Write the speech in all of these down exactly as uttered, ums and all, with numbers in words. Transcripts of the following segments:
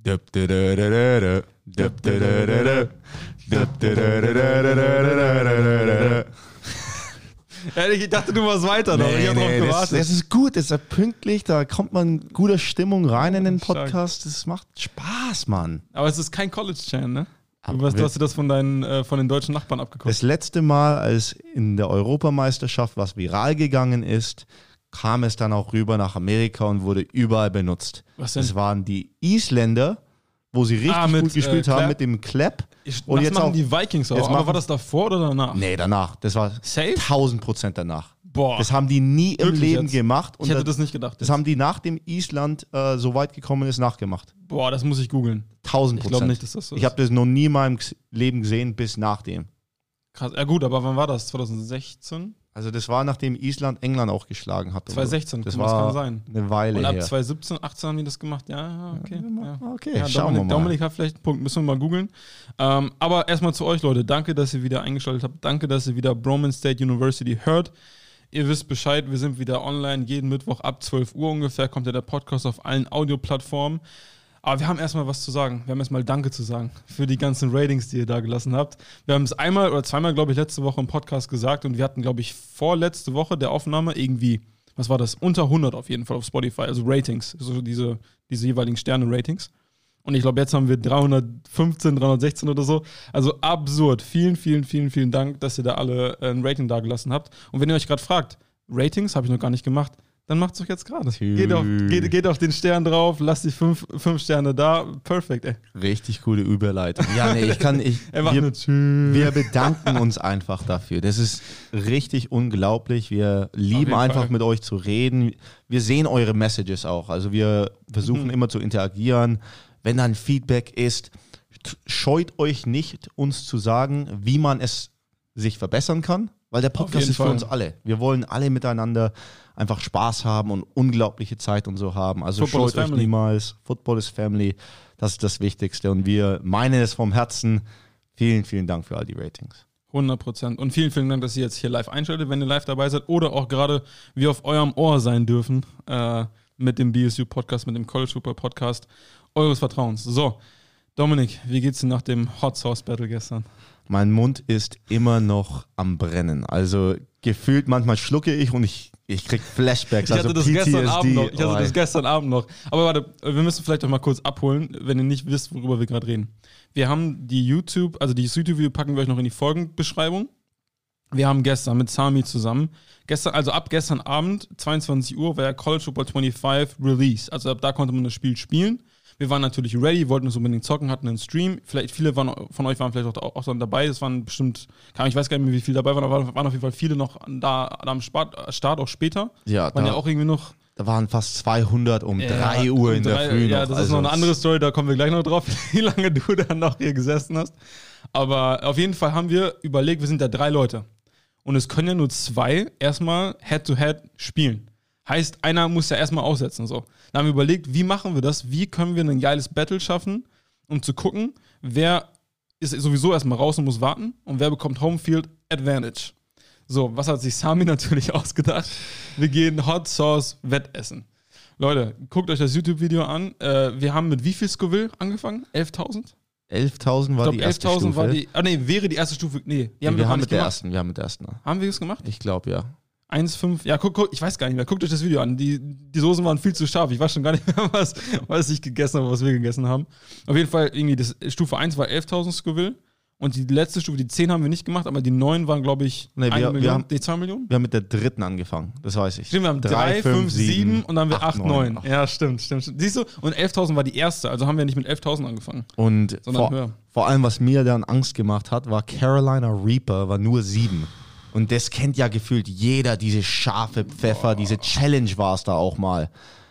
Ja, ich dachte, du warst weiter noch. Nee, ich hab nee, drauf das, gewartet. das ist gut, das ist ja pünktlich, da kommt man guter Stimmung rein in den Podcast. Das macht Spaß, Mann. Aber es ist kein College-Chan, ne? Aber Du weißt, du hast dir das von deinen äh, von den deutschen Nachbarn abgeguckt. Das letzte Mal, als in der Europameisterschaft was viral gegangen ist, kam es dann auch rüber nach Amerika und wurde überall benutzt. Was denn? Das waren die Isländer, wo sie richtig Ah, mit, gut gespielt äh, haben Clap? mit dem Clap. Ich, Und das jetzt machen auch, die Vikings auch. jetzt Aber machen- war das davor oder danach? Nee, danach. Das war Safe? tausend Prozent danach. Boah. Das haben die nie im Wirklich Leben jetzt? gemacht. Ich hätte das nicht gedacht. Das haben die nach dem Island äh, so weit gekommen ist, nachgemacht. Boah, das muss ich googeln. Tausend Ich Prozent. glaube nicht, dass das so ist. Ich habe das noch nie in meinem Gs- Leben gesehen bis nach dem. Krass. Ja gut, aber wann war das? zwanzig sechzehn? Also das war, nachdem Island England auch geschlagen hat. zwanzig sechzehn, Das guck mal, das war kann sein. eine Weile Und ab her. zwanzig siebzehn, achtzehn haben die das gemacht? Ja, ja, okay. Ja. Okay, Ja, schauen Dominik, wir mal. Dominik hat vielleicht einen Punkt, müssen wir mal googeln. Ähm, aber erstmal zu euch, Leute. Danke, dass ihr wieder eingeschaltet habt. Danke, dass ihr wieder Broman State University hört. Ihr wisst Bescheid, wir sind wieder online. Jeden Mittwoch ab zwölf Uhr ungefähr kommt ja der Podcast auf allen Audioplattformen. Aber wir haben erstmal was zu sagen. Wir haben erstmal Danke zu sagen für die ganzen Ratings, die ihr da gelassen habt. Wir haben es einmal oder zweimal, glaube ich, letzte Woche im Podcast gesagt und wir hatten, glaube ich, vorletzte Woche der Aufnahme irgendwie, was war das? Unter hundert auf jeden Fall auf Spotify, also Ratings, so diese, diese jeweiligen Sterne-Ratings. Und ich glaube, jetzt haben wir dreihundertfünfzehn, dreihundertsechzehn oder so. Also absurd. Vielen, vielen, vielen, vielen Dank, dass ihr da alle äh, ein Rating da gelassen habt. Und wenn ihr euch gerade fragt, Ratings habe ich noch gar nicht gemacht, dann macht's doch jetzt gerade. Geht auf, geht, geht auf den Stern drauf, lasst die fünf, fünf Sterne da. Perfekt, ey. Richtig gute Überleitung. Ja, nee, ich kann, ich, Er macht wir, nur Tschüss. wir bedanken uns einfach dafür. Das ist richtig unglaublich. Wir lieben jeden einfach Fall. mit euch zu reden. Wir sehen eure Messages auch. Also wir versuchen Mhm. immer zu interagieren. Wenn dann Feedback ist, scheut euch nicht, uns zu sagen, wie man es sich verbessern kann, weil der Podcast jeden ist für Fall. uns alle. Wir wollen alle miteinander einfach Spaß haben und unglaubliche Zeit und so haben. Also Football is scheut euch family. niemals. Football is Family. Das ist das Wichtigste. Und wir meinen es vom Herzen. Vielen, vielen Dank für all die Ratings. hundert Prozent. Und vielen, vielen Dank, dass ihr jetzt hier live einschaltet, wenn ihr live dabei seid oder auch gerade wir auf eurem Ohr sein dürfen äh, mit dem B S U-Podcast, mit dem College Football Podcast eures Vertrauens. So, Dominik, wie geht's dir nach dem Hot Sauce Battle gestern? Mein Mund ist immer noch am Brennen. Also gefühlt manchmal schlucke ich und ich, ich krieg Flashbacks. Ich hatte also das P T S D. gestern Abend noch. Ich hatte Oh, das gestern Abend noch. Aber warte, wir müssen vielleicht auch mal kurz abholen, wenn ihr nicht wisst, worüber wir gerade reden. Wir haben die YouTube, also dieses YouTube-Video packen wir euch noch in die Folgenbeschreibung. Wir haben gestern mit Sami zusammen, gestern, also ab gestern Abend, zweiundzwanzig Uhr, war ja College Football fünfundzwanzig Release. Also ab da konnte man das Spiel spielen. Wir waren natürlich ready, wollten es unbedingt zocken, hatten einen Stream. Vielleicht viele waren, von euch waren vielleicht auch, auch dann dabei. Es waren bestimmt, ich weiß gar nicht mehr, wie viele dabei waren, aber waren auf jeden Fall viele noch da, da am Start, Start, auch später. Ja, Waren da, ja auch irgendwie noch. da waren fast zweihundert um Ja, drei Uhr in um der drei- Früh Ja, noch. das ist Also noch eine es- andere Story, da kommen wir gleich noch drauf, wie lange du dann noch hier gesessen hast. Aber auf jeden Fall haben wir überlegt, wir sind ja drei Leute. Und es können ja nur zwei erstmal Head-to-Head spielen. Heißt, einer muss ja erstmal aussetzen. So. Dann haben wir überlegt, wie machen wir das? Wie können wir ein geiles Battle schaffen, um zu gucken, wer ist sowieso erstmal raus und muss warten und wer bekommt Homefield Advantage. So, was hat sich Sami natürlich ausgedacht? Wir gehen Hot Sauce Wettessen. Leute, guckt euch das YouTube-Video an. Äh, wir haben mit wie viel Scoville angefangen? elftausend? elftausend war Ich die glaube, erste elftausend Stufe. war die. Ah, nee, wäre die erste Stufe. Nee, die haben wir wir gar haben nicht mit der gemacht. ersten, wir haben mit der ersten. Haben wir das gemacht? Ich glaube, ja. eins Komma fünf, ja, guck, guck, ich weiß gar nicht mehr. Guckt euch das Video an. Die, die Soßen waren viel zu scharf. Ich weiß schon gar nicht mehr, was, was ich gegessen habe, was wir gegessen haben. Auf jeden Fall, irgendwie, das, Stufe eins war elftausend Scoville. Und die letzte Stufe, die zehn haben wir nicht gemacht, aber die neun waren, glaube ich, Nee, wir- eine wir Million, haben- nee, zwei Millionen. Wir haben mit der dritten angefangen, das weiß ich. Stimmt, wir haben drei, fünf, sieben und dann haben wir acht, neun. Ja, stimmt, stimmt, stimmt. Siehst du? Und elftausend war die erste, also haben wir nicht mit elftausend angefangen. Und Sondern vor, höher. vor allem, was mir dann Angst gemacht hat, war Carolina Reaper, war nur sieben. Und das kennt ja gefühlt jeder, diese scharfe Pfeffer, diese Challenge war es da auch mal.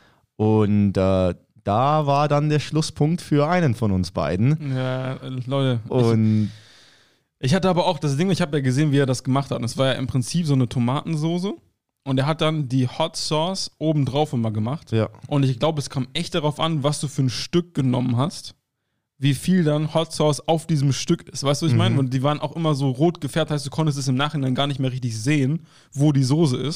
Und äh, da war dann der Schlusspunkt für einen von uns beiden. Ja, äh, Leute. Und Ich, ich hatte aber auch das Ding, ich habe ja gesehen, wie er das gemacht hat. Und es war ja im Prinzip so eine Tomatensoße. Und er hat dann die Hot Sauce obendrauf immer gemacht. ja, Und ich glaube, es kam echt darauf an, was du für ein Stück genommen hast, wie viel dann Hot Sauce auf diesem Stück ist. Weißt du, was ich meine? Und die waren auch immer so rot gefärbt, heißt, du konntest es im Nachhinein gar nicht mehr richtig sehen, wo die Soße ist.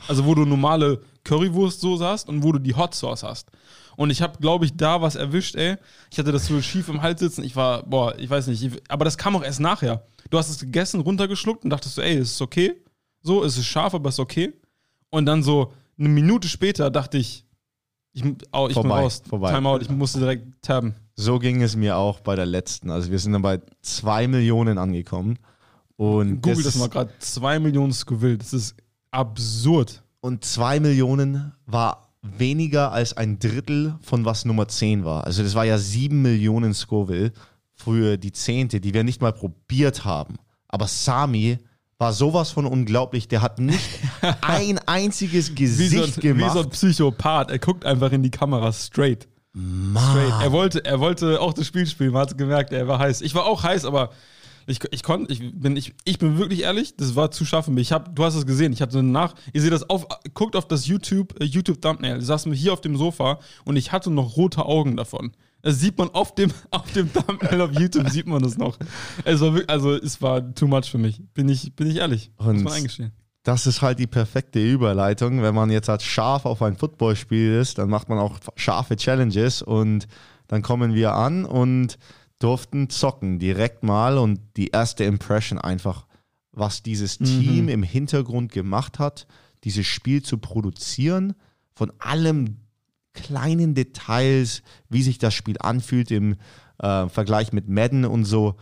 Also wo du normale Currywurstsoße hast und wo du die Hot Sauce hast. Und ich habe, glaube ich, da was erwischt, ey. Ich hatte das so schief im Hals sitzen. Ich war, boah, ich weiß nicht. Ich, aber das kam auch erst nachher. Du hast es gegessen, runtergeschluckt und dachtest so, ey, es ist okay. So, es ist scharf, aber es ist okay. Und dann so eine Minute später dachte ich, ich, oh, ich vorbei, bin raus. vorbei. Timeout, ich musste direkt tabben. So ging es mir auch bei der letzten. Also wir sind dann bei zwei Millionen angekommen. Und Google das, das mal gerade. zwei Millionen Scoville. Das ist absurd. Und zwei Millionen war weniger als ein Drittel von was Nummer zehn war. Also das war ja sieben Millionen Scoville für die zehnte, die wir nicht mal probiert haben. Aber Sami war sowas von unglaublich. Der hat nicht ein einziges Gesicht wie so ein, gemacht. Wie so ein Psychopath. Er guckt einfach in die Kamera straight. straight. Er wollte, er wollte auch das Spiel spielen. Man hat gemerkt, er war heiß. Ich war auch heiß, aber ich, ich konnte, ich bin, ich, ich bin wirklich ehrlich, das war zu scharf für mich. Ich hab, du hast es gesehen, ich hatte nach, ihr seht das auf, guckt auf das YouTube, äh, YouTube-Thumbnail. Da saßen wir hier auf dem Sofa und ich hatte noch rote Augen davon. Das sieht man auf dem, auf dem Thumbnail auf YouTube, sieht man das noch. Es war wirklich, also es war too much für mich. Bin ich, bin ich ehrlich. Und muss man eingestehen. Das ist halt die perfekte Überleitung. Wenn man jetzt halt scharf auf ein Footballspiel ist, dann macht man auch scharfe Challenges und dann kommen wir an und durften zocken direkt mal und die erste Impression einfach, was dieses Mhm. Team im Hintergrund gemacht hat, dieses Spiel zu produzieren, von allem kleinen Details, wie sich das Spiel anfühlt im äh, Vergleich mit Madden und so.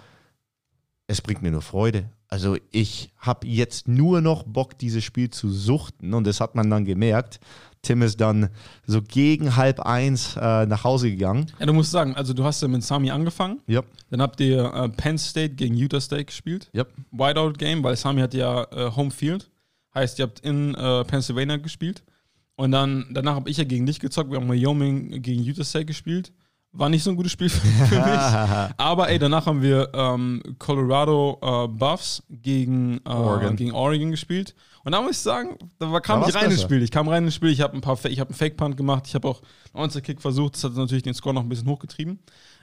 Es bringt mir nur Freude. Also ich habe jetzt nur noch Bock, dieses Spiel zu suchten und das hat man dann gemerkt. Tim ist dann so gegen halb eins äh, nach Hause gegangen. Ja, du musst sagen, also du hast ja mit Sami angefangen, Yep. dann habt ihr äh, Penn State gegen Utah State gespielt. Yep. Whiteout-Game, weil Sami hat ja äh, Home Field. Heißt, ihr habt in äh, Pennsylvania gespielt. Und dann, danach habe ich ja gegen dich gezockt. Wir haben Wyoming gegen Utah State gespielt. War nicht so ein gutes Spiel für, für mich. Aber ey, danach haben wir ähm, Colorado äh, Buffs gegen, äh, Oregon. gegen Oregon gespielt. Und da muss ich sagen, da war, kam Da ich war's rein ins besser. Spiel. Ich kam rein ins Spiel, ich habe ein paar, Fa- ich habe einen Fake-Punt gemacht, ich habe auch einen Onside-Kick versucht. Das hat natürlich den Score noch ein bisschen hochgetrieben.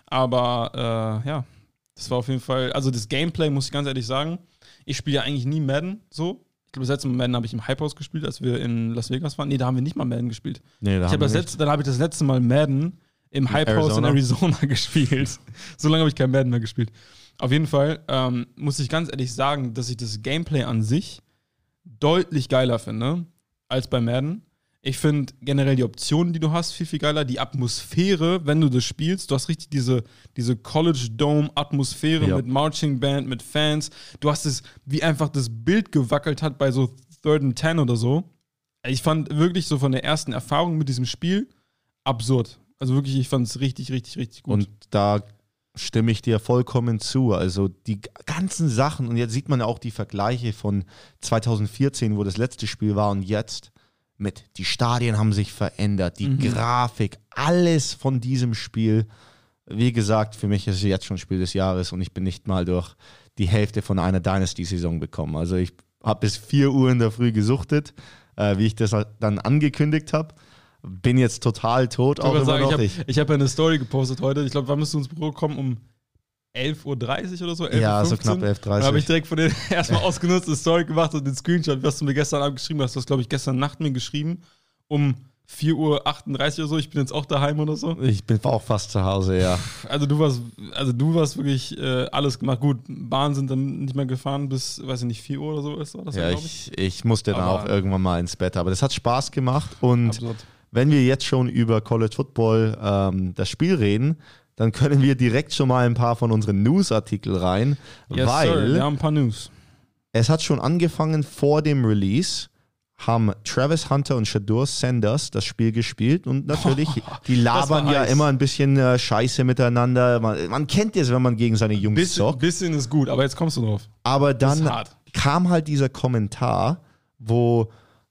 Aber äh, ja, das war auf jeden Fall, also das Gameplay, muss ich ganz ehrlich sagen, ich spiele ja eigentlich nie Madden so. Ich glaube, das letzte Mal Madden habe ich im Hype House gespielt, als wir in Las Vegas waren. Nee, da haben wir nicht mal Madden gespielt. Nee, da Ich haben hab das wir letzte, dann habe ich das letzte Mal Madden im Hype House in Arizona gespielt. So lange habe ich kein Madden mehr gespielt. Auf jeden Fall ähm, muss ich ganz ehrlich sagen, dass ich das Gameplay an sich deutlich geiler finde als bei Madden. Ich finde generell die Optionen, die du hast, viel, viel geiler. Die Atmosphäre, wenn du das spielst. Du hast richtig diese, diese College-Dome-Atmosphäre Ja. mit Marching Band, mit Fans. Du hast es, wie einfach das Bild gewackelt hat bei so Third and Ten oder so. Ich fand wirklich so von der ersten Erfahrung mit diesem Spiel absurd. Also wirklich, ich fand es richtig, richtig, richtig gut. Und da stimme ich dir vollkommen zu. Also die ganzen Sachen, und jetzt sieht man auch die Vergleiche von zwanzig vierzehn, wo das letzte Spiel war, und jetzt mit, die Stadien haben sich verändert, die Mhm. Grafik, alles von diesem Spiel. Wie gesagt, für mich ist es jetzt schon Spiel des Jahres und ich bin nicht mal durch die Hälfte von einer Dynasty-Saison gekommen. Also ich habe bis vier Uhr in der Früh gesuchtet, äh, wie ich das halt dann angekündigt habe. Bin jetzt total tot, Ich auch wollte immer sagen, noch. ich habe ich hab ja eine Story gepostet heute. Ich glaube, wann müsst du ins Büro kommen? Um elf Uhr dreißig oder so? elf Ja, Uhr so fünfzehn? knapp elf Uhr Da habe ich dreißig. direkt von dir erstmal ausgenutzt, eine Story gemacht und den Screenshot, was du mir gestern Abend geschrieben hast. Du hast, glaube ich, gestern Nacht mir geschrieben, um vier Uhr achtunddreißig oder so. Ich bin jetzt auch daheim oder so. Ich bin auch fast zu Hause, ja. Also du warst, also du warst wirklich äh, alles gemacht. Gut, Bahnen sind dann nicht mehr gefahren bis, weiß ich nicht, vier Uhr oder so ist das, Ja, glaube ich. ich, ich musste dann Aber- auch irgendwann mal ins Bett. Aber das hat Spaß gemacht. Und Absurd. wenn wir jetzt schon über College Football ähm, das Spiel reden, dann können wir direkt schon mal ein paar von unseren News-Artikel rein, Yes, weil Sir. Wir haben ein paar News. es hat schon angefangen vor dem Release, haben Travis Hunter und Shadur Sanders das Spiel gespielt und natürlich, die labern war ja heiß. immer ein bisschen äh, Scheiße miteinander. Man, man kennt es, wenn man gegen seine Jungs Bisschen, zockt. bisschen ist gut, aber jetzt kommst du drauf. Aber Das ist dann hart. kam halt dieser Kommentar, wo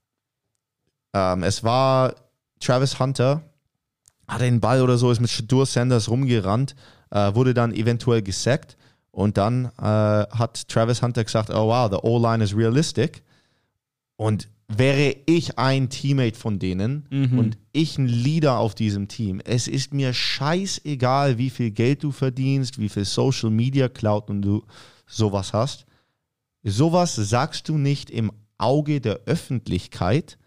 ähm, es war Travis Hunter, hat den Ball oder so, ist mit Shadur Sanders rumgerannt, äh, wurde dann eventuell gesackt und dann äh, hat Travis Hunter gesagt, oh wow, the O-Line is realistic. Und wäre ich ein Teammate von denen Mhm. und ich ein Leader auf diesem Team, es ist mir scheißegal, wie viel Geld du verdienst, wie viel Social Media Clout und du sowas hast. Sowas sagst du nicht im Auge der Öffentlichkeit,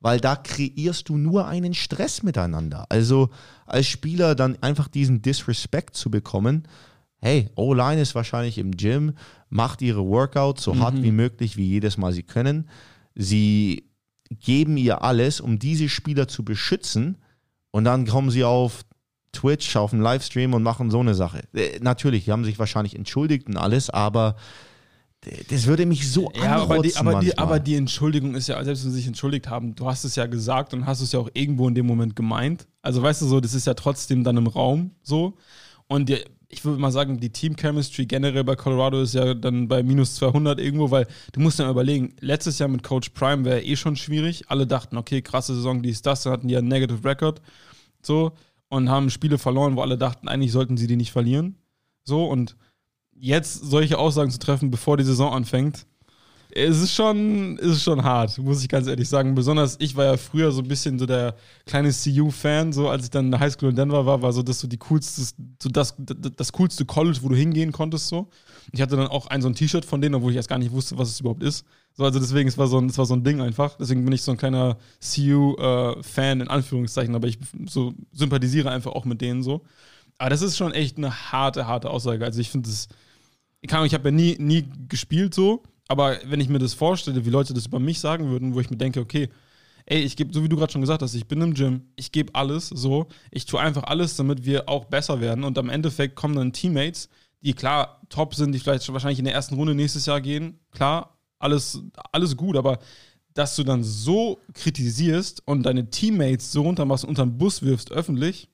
weil da kreierst du nur einen Stress miteinander. Also als Spieler dann einfach diesen Disrespect zu bekommen, hey, O-Line ist wahrscheinlich im Gym, macht ihre Workouts so mhm. hart wie möglich, wie jedes Mal sie können. Sie geben ihr alles, um diese Spieler zu beschützen, und dann kommen sie auf Twitch, auf dem Livestream und machen so eine Sache. Äh, natürlich, die haben sich wahrscheinlich entschuldigt und alles, aber das würde mich so ja, aber die, aber, die, aber die Entschuldigung ist ja, selbst wenn sie sich entschuldigt haben, du hast es ja gesagt und hast es ja auch irgendwo in dem Moment gemeint. Also weißt du so, das ist ja trotzdem dann im Raum so. Und die, ich würde mal sagen, die Team-Chemistry generell bei Colorado ist ja dann bei minus zweihundert irgendwo, weil du musst ja überlegen, letztes Jahr mit Coach Prime wäre eh schon schwierig. Alle dachten, okay, krasse Saison, dies, das, dann hatten die ja einen Negative Record so und haben Spiele verloren, wo alle dachten, eigentlich sollten sie die nicht verlieren. So, und jetzt solche Aussagen zu treffen, bevor die Saison anfängt, es ist schon, ist schon hart, muss ich ganz ehrlich sagen. Besonders ich war ja früher so ein bisschen so der kleine C U-Fan, so als ich dann in der Highschool in Denver war, war so das so die coolste, so das, das, das coolste College, wo du hingehen konntest. So. Ich hatte dann auch ein so ein T-Shirt von denen, obwohl ich erst gar nicht wusste, was es überhaupt ist. So, also deswegen, es war so ein, es war so ein Ding einfach. Deswegen bin ich so ein kleiner C U-Fan, äh, in Anführungszeichen, aber ich so sympathisiere einfach auch mit denen so. Aber das ist schon echt eine harte, harte Aussage. Also ich finde es, ich, ich habe ja nie, nie gespielt so, aber wenn ich mir das vorstelle, wie Leute das über mich sagen würden, wo ich mir denke, okay, ey, ich gebe, so wie du gerade schon gesagt hast, ich bin im Gym, ich gebe alles so, ich tue einfach alles, damit wir auch besser werden, und am Endeffekt kommen dann Teammates, die klar top sind, die vielleicht wahrscheinlich in der ersten Runde nächstes Jahr gehen, klar, alles, alles gut, aber dass du dann so kritisierst und deine Teammates so runter machst und unter den Bus wirfst öffentlich.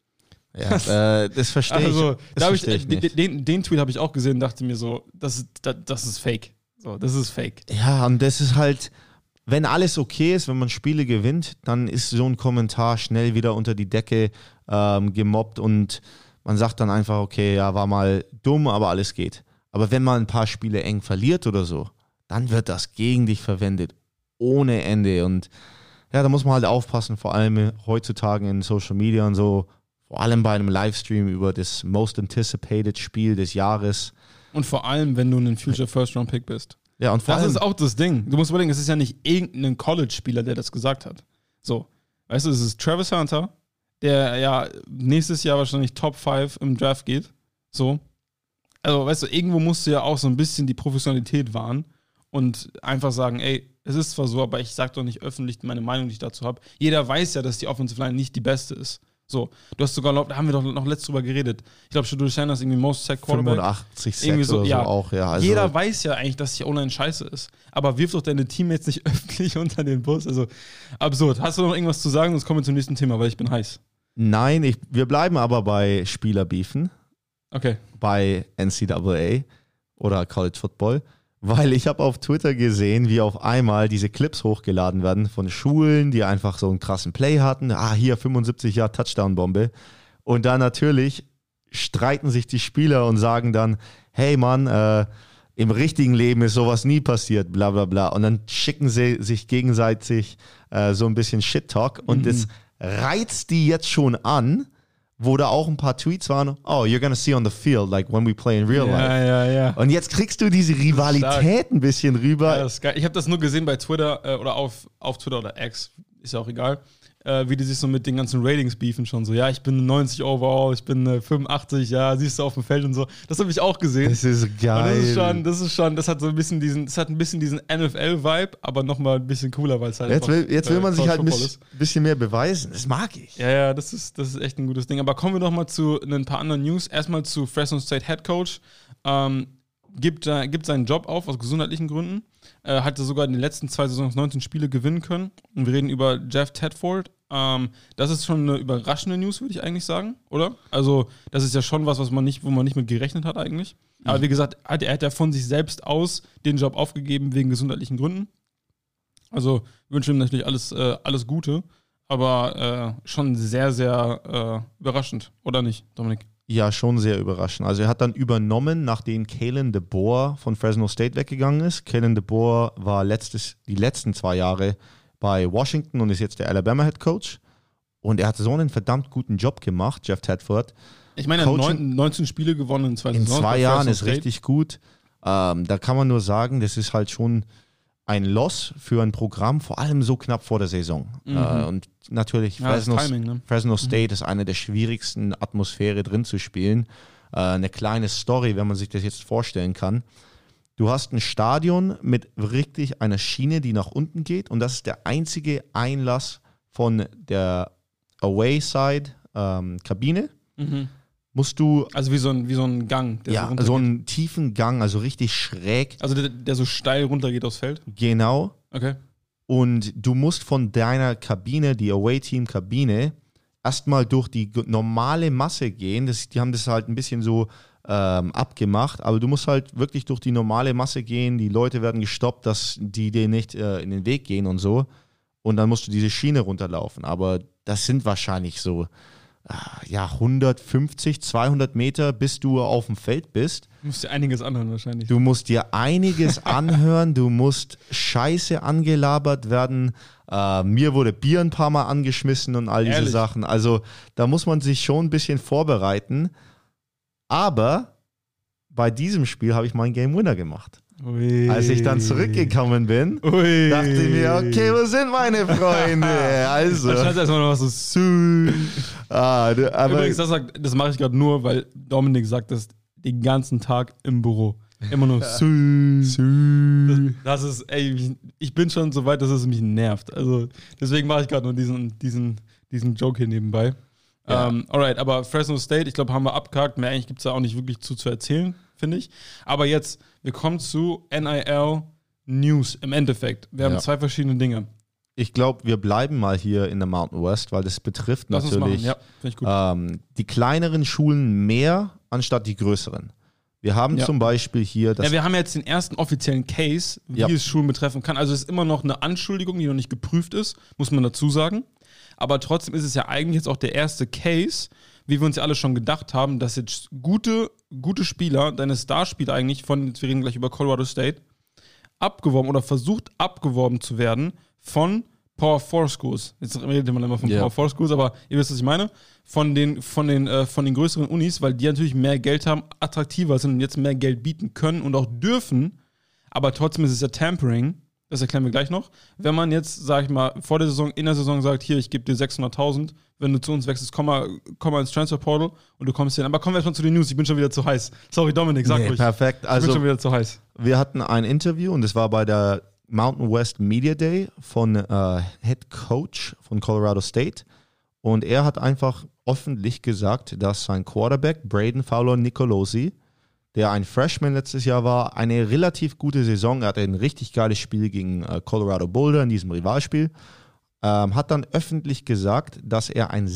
Ja, äh, das verstehe also, ich. Das da versteh ich, ich nicht. Den, den Tweet habe ich auch gesehen und dachte mir so, das, das, das ist fake. So, das ist fake. Ja, und das ist halt, wenn alles okay ist, wenn man Spiele gewinnt, dann ist so ein Kommentar schnell wieder unter die Decke ähm, gemobbt und man sagt dann einfach, okay, ja, war mal dumm, aber alles geht. Aber wenn man ein paar Spiele eng verliert oder so, dann wird das gegen dich verwendet. Ohne Ende. Und ja, da muss man halt aufpassen, vor allem heutzutage in Social Media und so, vor allem bei einem Livestream über das Most Anticipated Spiel des Jahres. Und vor allem, wenn du ein Future First Round Pick bist. Ja, und vor das allem, ist auch das Ding. Du musst überlegen, es ist ja nicht irgendein College-Spieler, der das gesagt hat. So, weißt du, es ist Travis Hunter, der ja nächstes Jahr wahrscheinlich Top fünf im Draft geht. So. Also, weißt du, irgendwo musst du ja auch so ein bisschen die Professionalität wahren und einfach sagen, ey, es ist zwar so, aber ich sag doch nicht öffentlich meine Meinung, die ich dazu habe. Jeder weiß ja, dass die Offensive Line nicht die beste ist. So, du hast sogar, da haben wir doch noch letztes drüber geredet. Ich glaube, Shedeur Sanders ist irgendwie Most Sack Quarterback. fünfundachtzig Sacks irgendwie so, oder so ja. auch, ja. Also Jeder weiß ja eigentlich, dass die O-Line scheiße ist. Aber wirf doch deine Teammates nicht öffentlich unter den Bus. Also, absurd. Hast du noch irgendwas zu sagen? Sonst kommen wir zum nächsten Thema, weil ich bin heiß. Nein, ich, wir bleiben aber bei Spielerbeefen. Okay. Bei N C double A oder College Football. Weil ich habe auf Twitter gesehen, wie auf einmal diese Clips hochgeladen werden von Schulen, die einfach so einen krassen Play hatten. Ah, hier fünfundsiebzig Yard Touchdown-Bombe. Und dann natürlich streiten sich die Spieler und sagen dann, hey Mann, äh, im richtigen Leben ist sowas nie passiert, bla bla bla. Und dann schicken sie sich gegenseitig äh, so ein bisschen Shit-Talk. Und das mhm. reizt die jetzt schon an, wo da auch ein paar Tweets waren, oh, you're gonna see on the field, like when we play in real ja, life. Ja, ja. Und jetzt kriegst du diese Rivalität ein bisschen rüber. Ja, das ist geil. Ich habe das nur gesehen bei Twitter äh, oder auf, auf Twitter oder X, ist ja auch egal, äh, wie die sich so mit den ganzen Ratings beefen schon so. Ja, ich bin neunzig overall, ich bin äh, fünfundachtzig, ja, siehst du auf dem Feld und so. Das habe ich auch gesehen. Das ist geil. Und das ist schon, das ist schon, das hat so ein bisschen diesen, das hat ein bisschen diesen N F L-Vibe, aber nochmal ein bisschen cooler, weil es halt Jetzt will, jetzt will äh, man sich halt ein ist. bisschen mehr beweisen. Das mag ich. Ja, ja, das ist, das ist echt ein gutes Ding. Aber kommen wir doch mal zu ein paar anderen News. Erstmal zu Fresno State Head Coach. Ähm, gibt, äh, gibt seinen Job auf aus gesundheitlichen Gründen. Äh, hatte sogar in den letzten zwei Saisons neunzehn Spiele gewinnen können. Und wir reden über Jeff Tedford. Ähm, das ist schon eine überraschende News, würde ich eigentlich sagen, oder? Also, das ist ja schon was, was man nicht, wo man nicht mit gerechnet hat eigentlich. Aber wie gesagt, hat, er hat ja von sich selbst aus den Job aufgegeben wegen gesundheitlichen Gründen. Also wünsche ihm natürlich alles, äh, alles Gute, aber äh, schon sehr, sehr äh, überraschend, oder nicht, Dominik? Ja, schon sehr überraschend. Also er hat dann übernommen, nachdem Kalen DeBoer von Fresno State weggegangen ist. Kalen DeBoer war letztes, die letzten zwei Jahre bei Washington und ist jetzt der Alabama Head Coach. Und er hat so einen verdammt guten Job gemacht, Jeff Tedford. Ich meine, er hat neunzehn Spiele gewonnen in zwei In Saisons zwei Jahren ist richtig gut. Ähm, da kann man nur sagen, das ist halt schon ein Loss für ein Programm, vor allem so knapp vor der Saison. Mhm. Äh, und natürlich, Ja, Fresno, das Timing, ne? Fresno State mhm. ist eine der schwierigsten Atmosphäre drin zu spielen. Äh, eine kleine Story, wenn man sich das jetzt vorstellen kann. Du hast ein Stadion mit richtig einer Schiene, die nach unten geht, und das ist der einzige Einlass von der Away-Side-Kabine. Ähm, mhm. Musst du. Also wie so ein, wie so ein Gang. Der ja, so, so einen tiefen Gang, also richtig schräg. Also der, der so steil runtergeht aufs Feld? Genau. Okay. Und du musst von deiner Kabine, die Away-Team-Kabine, erstmal durch die normale Masse gehen. Das, die haben das halt ein bisschen so ähm, abgemacht, aber du musst halt wirklich durch die normale Masse gehen. Die Leute werden gestoppt, dass die dir nicht äh, in den Weg gehen und so. Und dann musst du diese Schiene runterlaufen. Aber das sind wahrscheinlich so ja, hundertfünfzig, zweihundert Meter, bis du auf dem Feld bist. Du musst dir einiges anhören wahrscheinlich. Du musst dir einiges anhören, du musst scheiße angelabert werden. Äh, mir wurde Bier ein paar Mal angeschmissen und all diese Ehrlich? Sachen. Also da muss man sich schon ein bisschen vorbereiten. Aber bei diesem Spiel habe ich meinen Game Winner gemacht. Ui. Als ich dann zurückgekommen bin, Ui. dachte ich mir, okay, wo sind meine Freunde? Also. Dann schreibst du erstmal noch was so. Ah, du, aber Übrigens, das, sagt- das mache ich gerade nur, weil Dominik sagt das den ganzen Tag im Büro. Immer nur Sü. Sü. Das ist, ey, ich- ich bin schon so weit, dass es mich nervt. Also deswegen mache ich gerade nur diesen, diesen, diesen Joke hier nebenbei. Ja. Ähm, alright, aber Fresno State, ich glaube, haben wir abgehakt. Mehr eigentlich gibt es da auch nicht wirklich zu, zu erzählen, finde ich. Aber jetzt, wir kommen zu N I L News im Endeffekt. Wir haben Ja. zwei verschiedene Dinge. ich glaube, wir bleiben mal hier in der Mountain West, weil das betrifft Lass uns natürlich machen. Ja, finde ich gut. ähm, die kleineren Schulen mehr anstatt die größeren. Wir haben Ja. zum Beispiel hier das. Ja, wir haben jetzt den ersten offiziellen Case, wie Ja. es Schulen betreffen kann. Also es ist immer noch eine Anschuldigung, die noch nicht geprüft ist, muss man dazu sagen. Aber trotzdem ist es ja eigentlich jetzt auch der erste Case, wie wir uns ja alle schon gedacht haben, dass jetzt gute, gute Spieler, deine Starspieler eigentlich von, wir reden gleich über Colorado State, abgeworben oder versucht abgeworben zu werden von Power vier Schools. Jetzt redet man immer von Ja. Power vier Schools, aber ihr wisst, was ich meine. Von den, von, den, äh, von den größeren Unis, weil die natürlich mehr Geld haben, attraktiver sind und jetzt mehr Geld bieten können und auch dürfen. Aber trotzdem ist es ja Tampering. Das erklären wir gleich noch. Wenn man jetzt, sag ich mal, vor der Saison, in der Saison sagt, hier, ich gebe dir sechshunderttausend, wenn du zu uns wechselst, komm mal, komm mal ins Transfer Portal und du kommst hin. Aber kommen wir erstmal zu den News, ich bin schon wieder zu heiß. Sorry, Dominik, sag Nee, ruhig. perfekt. Ich Also, bin schon wieder zu heiß. wir hatten ein Interview und das war bei der Mountain West Media Day von äh, Head Coach von Colorado State. Und er hat einfach öffentlich gesagt, dass sein Quarterback Braden Fowler Nicolosi, der ein Freshman letztes Jahr war, eine relativ gute Saison, er hatte ein richtig geiles Spiel gegen äh, Colorado Boulder in diesem Rivalspiel, ähm, hat dann öffentlich gesagt, dass er ein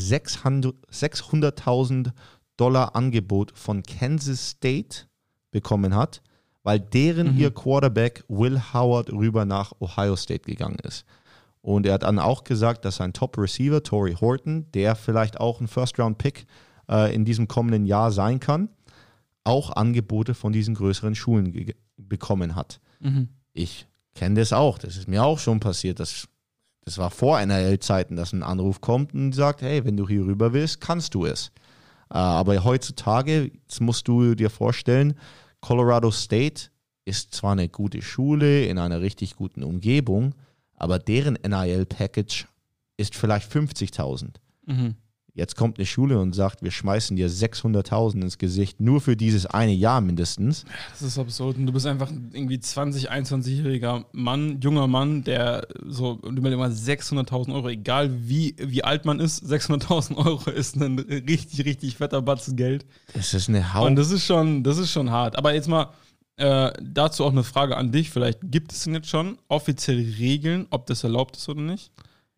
sechshunderttausend Dollar Angebot von Kansas State bekommen hat, weil deren Mhm. ihr Quarterback Will Howard rüber nach Ohio State gegangen ist. Und er hat dann auch gesagt, dass sein Top-Receiver, Torrey Horton, der vielleicht auch ein First-Round-Pick äh, in diesem kommenden Jahr sein kann, auch Angebote von diesen größeren Schulen ge- bekommen hat. Mhm. Ich kenne das auch. Das ist mir auch schon passiert. Das, das war vor N R L-Zeiten, dass ein Anruf kommt und sagt, hey, wenn du hier rüber willst, kannst du es. Äh, aber heutzutage, jetzt musst du dir vorstellen, Colorado State ist zwar eine gute Schule in einer richtig guten Umgebung, aber deren N I L-Package ist vielleicht fünfzigtausend. Mhm. Jetzt kommt eine Schule und sagt, wir schmeißen dir sechshunderttausend ins Gesicht, nur für dieses eine Jahr mindestens. Das ist absurd. Und du bist einfach ein irgendwie zwanzig-, einundzwanzigjähriger Mann, junger Mann, der so, und überleg mal, sechshunderttausend Euro, egal wie, wie alt man ist, sechshunderttausend Euro ist ein richtig, richtig fetter Batzen Geld. Das ist eine Und Haupt. das ist schon, das ist schon hart. Aber jetzt mal äh, dazu auch eine Frage an dich. Vielleicht gibt es denn jetzt schon offizielle Regeln, ob das erlaubt ist oder nicht?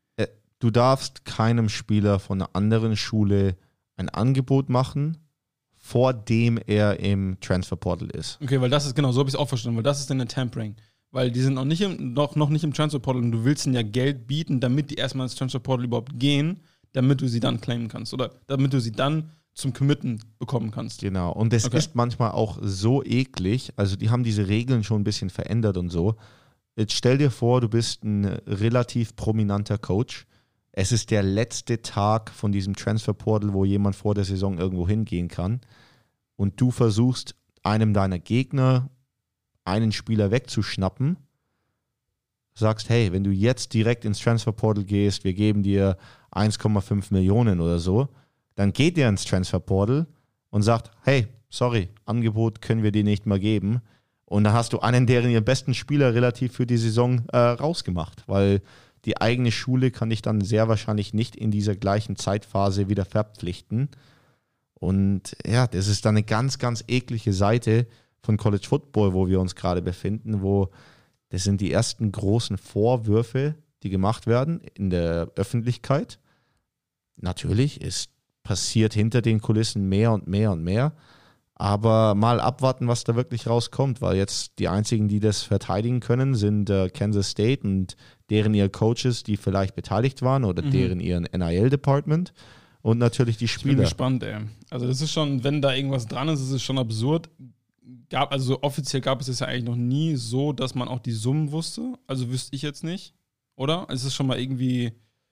Du darfst keinem Spieler von einer anderen Schule ein Angebot machen, vor dem er im Transferportal ist. Okay, weil das ist, genau, so habe ich es auch verstanden, weil das ist dann eine Tampering. Weil die sind noch nicht im, noch, noch nicht im Transferportal und du willst ihnen ja Geld bieten, damit die erstmal ins Transferportal überhaupt gehen, damit du sie dann claimen kannst oder damit du sie dann zum Committen bekommen kannst. Genau. Und das Okay. ist manchmal auch so eklig. Also die haben diese Regeln schon ein bisschen verändert und so. Jetzt stell dir vor, du bist ein relativ prominenter Coach. Es ist der letzte Tag von diesem Transferportal, wo jemand vor der Saison irgendwo hingehen kann. Und du versuchst, einem deiner Gegner einen Spieler wegzuschnappen. sagst, hey, wenn du jetzt direkt ins Transferportal gehst, wir geben dir eins Komma fünf Millionen oder so, dann geht der ins Transferportal und sagt, hey, sorry, Angebot können wir dir nicht mal geben. Und dann hast du einen deren ihren besten Spieler relativ für die Saison äh, rausgemacht, weil die eigene Schule kann dich dann sehr wahrscheinlich nicht in dieser gleichen Zeitphase wieder verpflichten. Und ja, das ist dann eine ganz, ganz eklige Seite von College Football, wo wir uns gerade befinden, wo das sind die ersten großen Vorwürfe, die gemacht werden in der Öffentlichkeit. Natürlich, es passiert hinter den Kulissen mehr und mehr und mehr, aber mal abwarten, was da wirklich rauskommt, weil jetzt die einzigen, die das verteidigen können, sind äh, Kansas State und deren ihr Coaches, die vielleicht beteiligt waren oder mhm. deren ihren N I L-Department und natürlich die Spieler. Ich bin gespannt, ey. Also das ist schon, wenn da irgendwas dran ist, ist es schon absurd. Gab, also offiziell gab es es ja eigentlich noch nie so, dass man auch die Summen wusste. Also wüsste ich jetzt nicht, oder? Es ist schon mal irgendwie...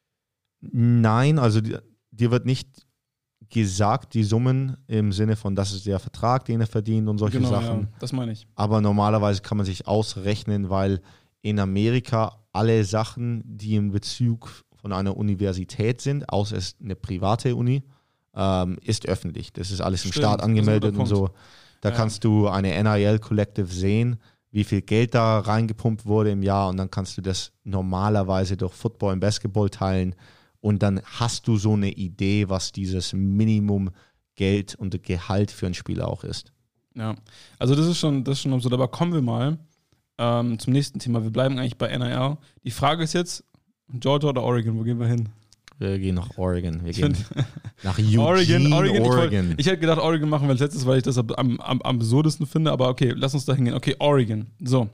Nein, also dir, dir wird nicht gesagt, die Summen im Sinne von, das ist der Vertrag, den er verdient und solche genau, Sachen. Ja, das meine ich. Aber normalerweise kann man sich ausrechnen, weil in Amerika alle Sachen, die in Bezug von einer Universität sind, außer es ist eine private Uni, ähm, ist öffentlich. Das ist alles im Stimmt, Staat angemeldet und so. Da ja. kannst du eine N I L Collective sehen, wie viel Geld da reingepumpt wurde im Jahr und dann kannst du das normalerweise durch Football und Basketball teilen und dann hast du so eine Idee, was dieses Minimum Geld und Gehalt für einen Spieler auch ist. Ja, also das ist schon, das ist schon absurd. Aber kommen wir mal ähm, zum nächsten Thema. Wir bleiben eigentlich bei N I L. Die Frage ist jetzt, Georgia oder Oregon, wo gehen wir hin? Wir gehen nach Oregon. Wir ich gehen find, nach Eugene, Oregon. Oregon. Oregon. Ich, wollt, ich hätte gedacht, Oregon machen wir als letztes, weil ich das am, am, am absurdesten finde. Aber okay, lass uns da hingehen. Okay, Oregon. So.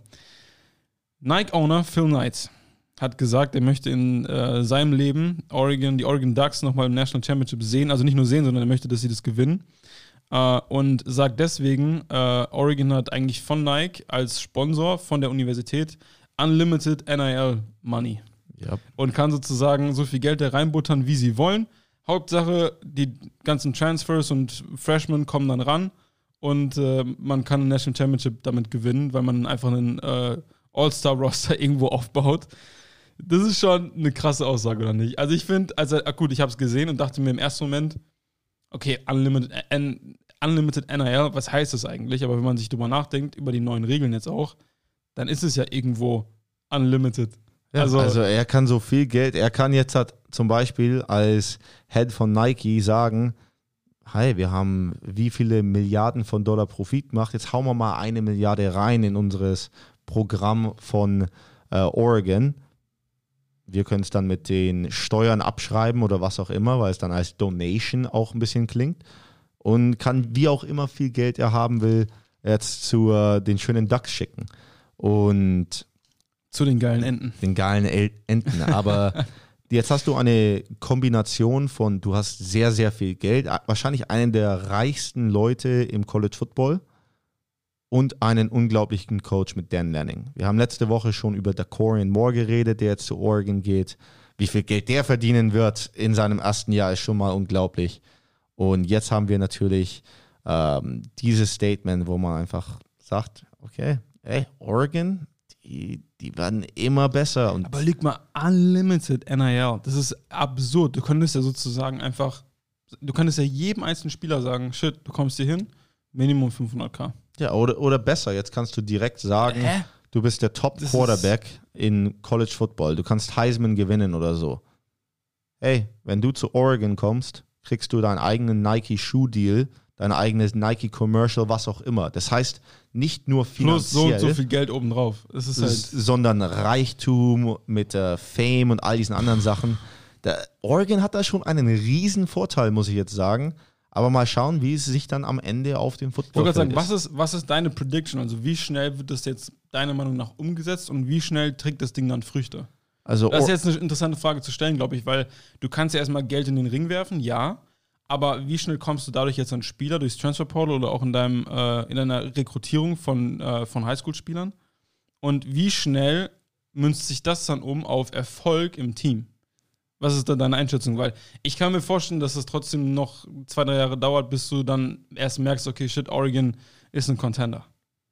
Nike-Owner Phil Knight hat gesagt, er möchte in äh, seinem Leben Oregon, die Oregon Ducks nochmal im National Championship sehen. Also nicht nur sehen, sondern er möchte, dass sie das gewinnen. Uh, und sagt deswegen, uh, Oregon hat eigentlich von Nike als Sponsor von der Universität Unlimited N I L Money. Yep. Und kann sozusagen so viel Geld da reinbuttern, wie sie wollen. Hauptsache, die ganzen Transfers und Freshmen kommen dann ran und uh, man kann ein National Championship damit gewinnen, weil man einfach einen uh, All-Star-Roster irgendwo aufbaut. Das ist schon eine krasse Aussage, oder nicht? Also ich finde, also gut, ich habe es gesehen und dachte mir im ersten Moment, okay, Unlimited, N, Unlimited N I L, was heißt das eigentlich? Aber wenn man sich drüber nachdenkt, über die neuen Regeln jetzt auch, dann ist es ja irgendwo Unlimited. Ja, also, also er kann so viel Geld, er kann jetzt halt zum Beispiel als Head von Nike sagen, hey, wir haben wie viele Milliarden von Dollar Profit gemacht, jetzt hauen wir mal eine Milliarde rein in unseres Programm von äh, Oregon. Wir können es dann mit den Steuern abschreiben oder was auch immer, weil es dann als Donation auch ein bisschen klingt. Und kann wie auch immer viel Geld er haben will, jetzt zu äh, den schönen Ducks schicken. Und zu den geilen Enten. Den geilen El- Enten. Aber jetzt hast du eine Kombination von, du hast sehr, sehr viel Geld, wahrscheinlich einen der reichsten Leute im College Football und einen unglaublichen Coach mit Dan Lanning. Wir haben letzte Woche schon über Dakorien Moore geredet, der jetzt zu Oregon geht. Wie viel Geld der verdienen wird in seinem ersten Jahr ist schon mal unglaublich. Und jetzt haben wir natürlich ähm, dieses Statement, wo man einfach sagt, okay, ey, Oregon, die, die werden immer besser. Und aber liegt mal, Unlimited N I L, das ist absurd. Du könntest ja sozusagen einfach, du könntest ja jedem einzelnen Spieler sagen, shit, du kommst hier hin, Minimum fünfhunderttausend. Ja, oder, oder besser, jetzt kannst du direkt sagen, Hä? du bist der Top-Quarterback in College Football, du kannst Heisman gewinnen oder so. Hey, wenn du zu Oregon kommst, kriegst du deinen eigenen Nike-Schuh-Deal, dein eigenes Nike-Commercial, was auch immer. Das heißt, nicht nur finanziell, plus so und so viel Geld obendrauf. Es ist halt sondern Reichtum mit äh, Fame und all diesen anderen Sachen. Der Oregon hat da schon einen riesen Vorteil, muss ich jetzt sagen. Aber mal schauen, wie es sich dann am Ende auf dem Football Ich wollte sagen, was ist, was ist deine Prediction? Also wie schnell wird das jetzt deiner Meinung nach umgesetzt und wie schnell trägt das Ding dann Früchte? Also das ist jetzt eine interessante Frage zu stellen, glaube ich, weil du kannst ja erstmal Geld in den Ring werfen, ja, aber wie schnell kommst du dadurch jetzt an Spieler durchs Transferportal oder auch in deinem äh, in deiner Rekrutierung von, äh, von Highschool-Spielern? Und wie schnell münzt sich das dann um auf Erfolg im Team? Was ist da deine Einschätzung? Weil ich kann mir vorstellen, dass es trotzdem noch zwei, drei Jahre dauert, bis du dann erst merkst, okay, shit, Oregon ist ein Contender.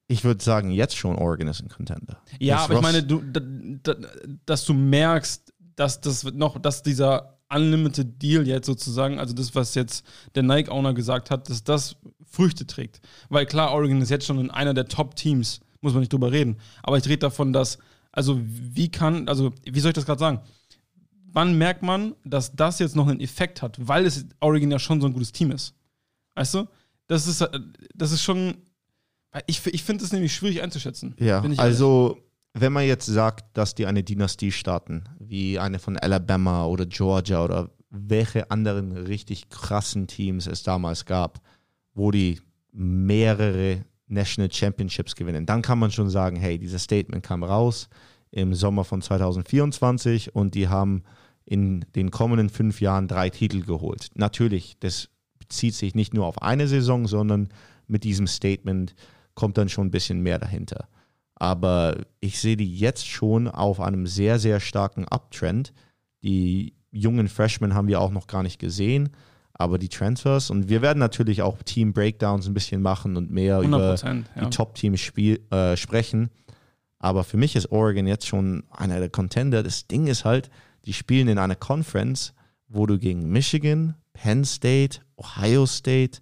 Ich würde sagen, jetzt schon Oregon ist ein Contender. Ja, Das aber ich Ross- meine, du, da, da, dass du merkst, dass das noch, dass dieser Unlimited Deal jetzt sozusagen, also das, was jetzt der Nike-Owner gesagt hat, dass das Früchte trägt. Weil klar, Oregon ist jetzt schon in einer der Top-Teams, muss man nicht drüber reden. Aber ich rede davon, dass, also wie kann, also wie soll ich das gerade sagen? Wann merkt man, dass das jetzt noch einen Effekt hat? Weil es Oregon ja schon so ein gutes Team ist. Weißt du? Das ist, das ist schon, ich, ich finde es nämlich schwierig einzuschätzen. Ja, bin ich also wenn man jetzt sagt, dass die eine Dynastie starten, wie eine von Alabama oder Georgia oder welche anderen richtig krassen Teams es damals gab, wo die mehrere National Championships gewinnen, dann kann man schon sagen, hey, dieses Statement kam raus im Sommer von zwanzig vierundzwanzig und die haben in den kommenden fünf Jahren drei Titel geholt. Natürlich, das bezieht sich nicht nur auf eine Saison, sondern mit diesem Statement kommt dann schon ein bisschen mehr dahinter. Aber ich sehe die jetzt schon auf einem sehr, sehr starken Uptrend. Die jungen Freshmen haben wir auch noch gar nicht gesehen, aber die Transfers, und wir werden natürlich auch Team-Breakdowns ein bisschen machen und mehr über ja. die Top-Teams spiel- äh, sprechen. Aber für mich ist Oregon jetzt schon einer der Contender. Das Ding ist halt, die spielen in einer Conference, wo du gegen Michigan, Penn State, Ohio State,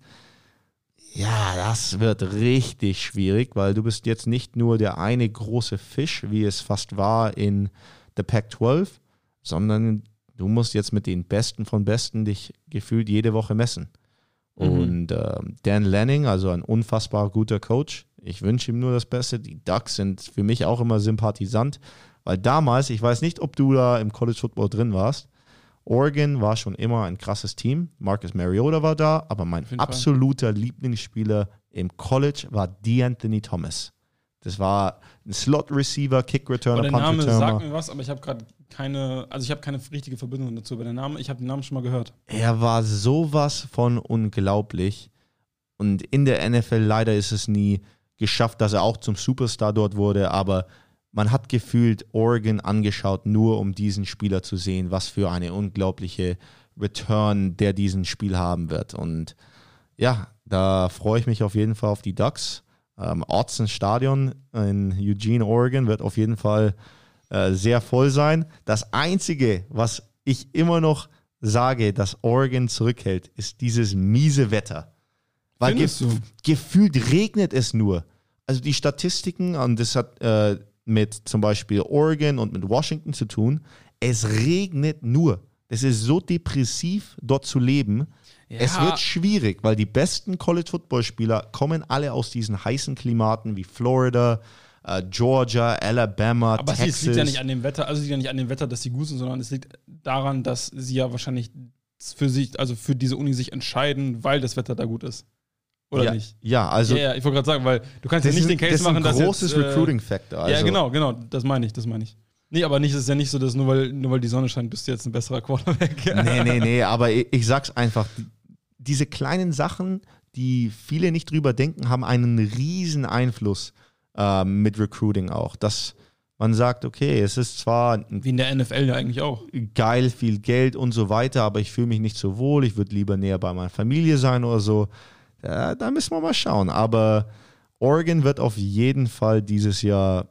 ja, das wird richtig schwierig, weil du bist jetzt nicht nur der eine große Fisch, wie es fast war in der Pac zwölf, sondern du musst jetzt mit den Besten von Besten dich gefühlt jede Woche messen. Mhm. Und äh, Dan Lanning, also ein unfassbar guter Coach, ich wünsche ihm nur das Beste. Die Ducks sind für mich auch immer sympathisant, weil damals, ich weiß nicht, ob du da im College Football drin warst, Oregon war schon immer ein krasses Team. Marcus Mariota war da, aber mein absoluter Fall. Lieblingsspieler im College war DeAnthony Thomas. Das war ein Slot-Receiver, Kick-Returner, Punt-Returner. Der Name Punt-Returner. sagt mir was, aber ich habe gerade keine, also ich habe keine richtige Verbindung dazu. Aber der Name, ich habe den Namen schon mal gehört. Er war sowas von unglaublich. Und in der N F L leider ist es nie geschafft, dass er auch zum Superstar dort wurde, aber man hat gefühlt Oregon angeschaut, nur um diesen Spieler zu sehen, was für eine unglaubliche Return der diesen Spiel haben wird. Und ja, da freue ich mich auf jeden Fall auf die Ducks. Ähm, Autzen Stadion in Eugene, Oregon wird auf jeden Fall äh, sehr voll sein. Das Einzige, was ich immer noch sage, dass Oregon zurückhält, ist dieses miese Wetter. Weil Findest gef- du? gefühlt regnet es nur. Also die Statistiken, und das hat äh, mit zum Beispiel Oregon und mit Washington zu tun, es regnet nur. Es ist so depressiv, dort zu leben. Ja. Es wird schwierig, weil die besten College-Football-Spieler kommen alle aus diesen heißen Klimaten wie Florida, äh, Georgia, Alabama, Aber Texas. es liegt ja nicht an dem Wetter, also es liegt ja nicht an dem Wetter, dass sie gut sind, sondern es liegt daran, dass sie ja wahrscheinlich für sich, also für diese Uni sich entscheiden, weil das Wetter da gut ist. Oder ja, nicht? Ja, also ja, ja, ich wollte gerade sagen, weil du kannst ja nicht ist, den Case das ist machen, ein dass großes jetzt, äh, Recruiting-Factor. Also, ja, genau, genau, das meine ich, das meine ich. Nee, aber nicht, es ist ja nicht so, dass nur weil, nur weil die Sonne scheint, bist du jetzt ein besserer Quarterback. Nee, nee, nee, aber ich, ich sag's einfach, diese kleinen Sachen, die viele nicht drüber denken, haben einen riesen Einfluss äh, mit Recruiting auch. Dass man sagt, okay, es ist zwar wie in der N F L ja eigentlich auch. Geil, viel Geld und so weiter, aber ich fühle mich nicht so wohl, ich würde lieber näher bei meiner Familie sein oder so. Ja, da müssen wir mal schauen. Aber Oregon wird auf jeden Fall dieses Jahr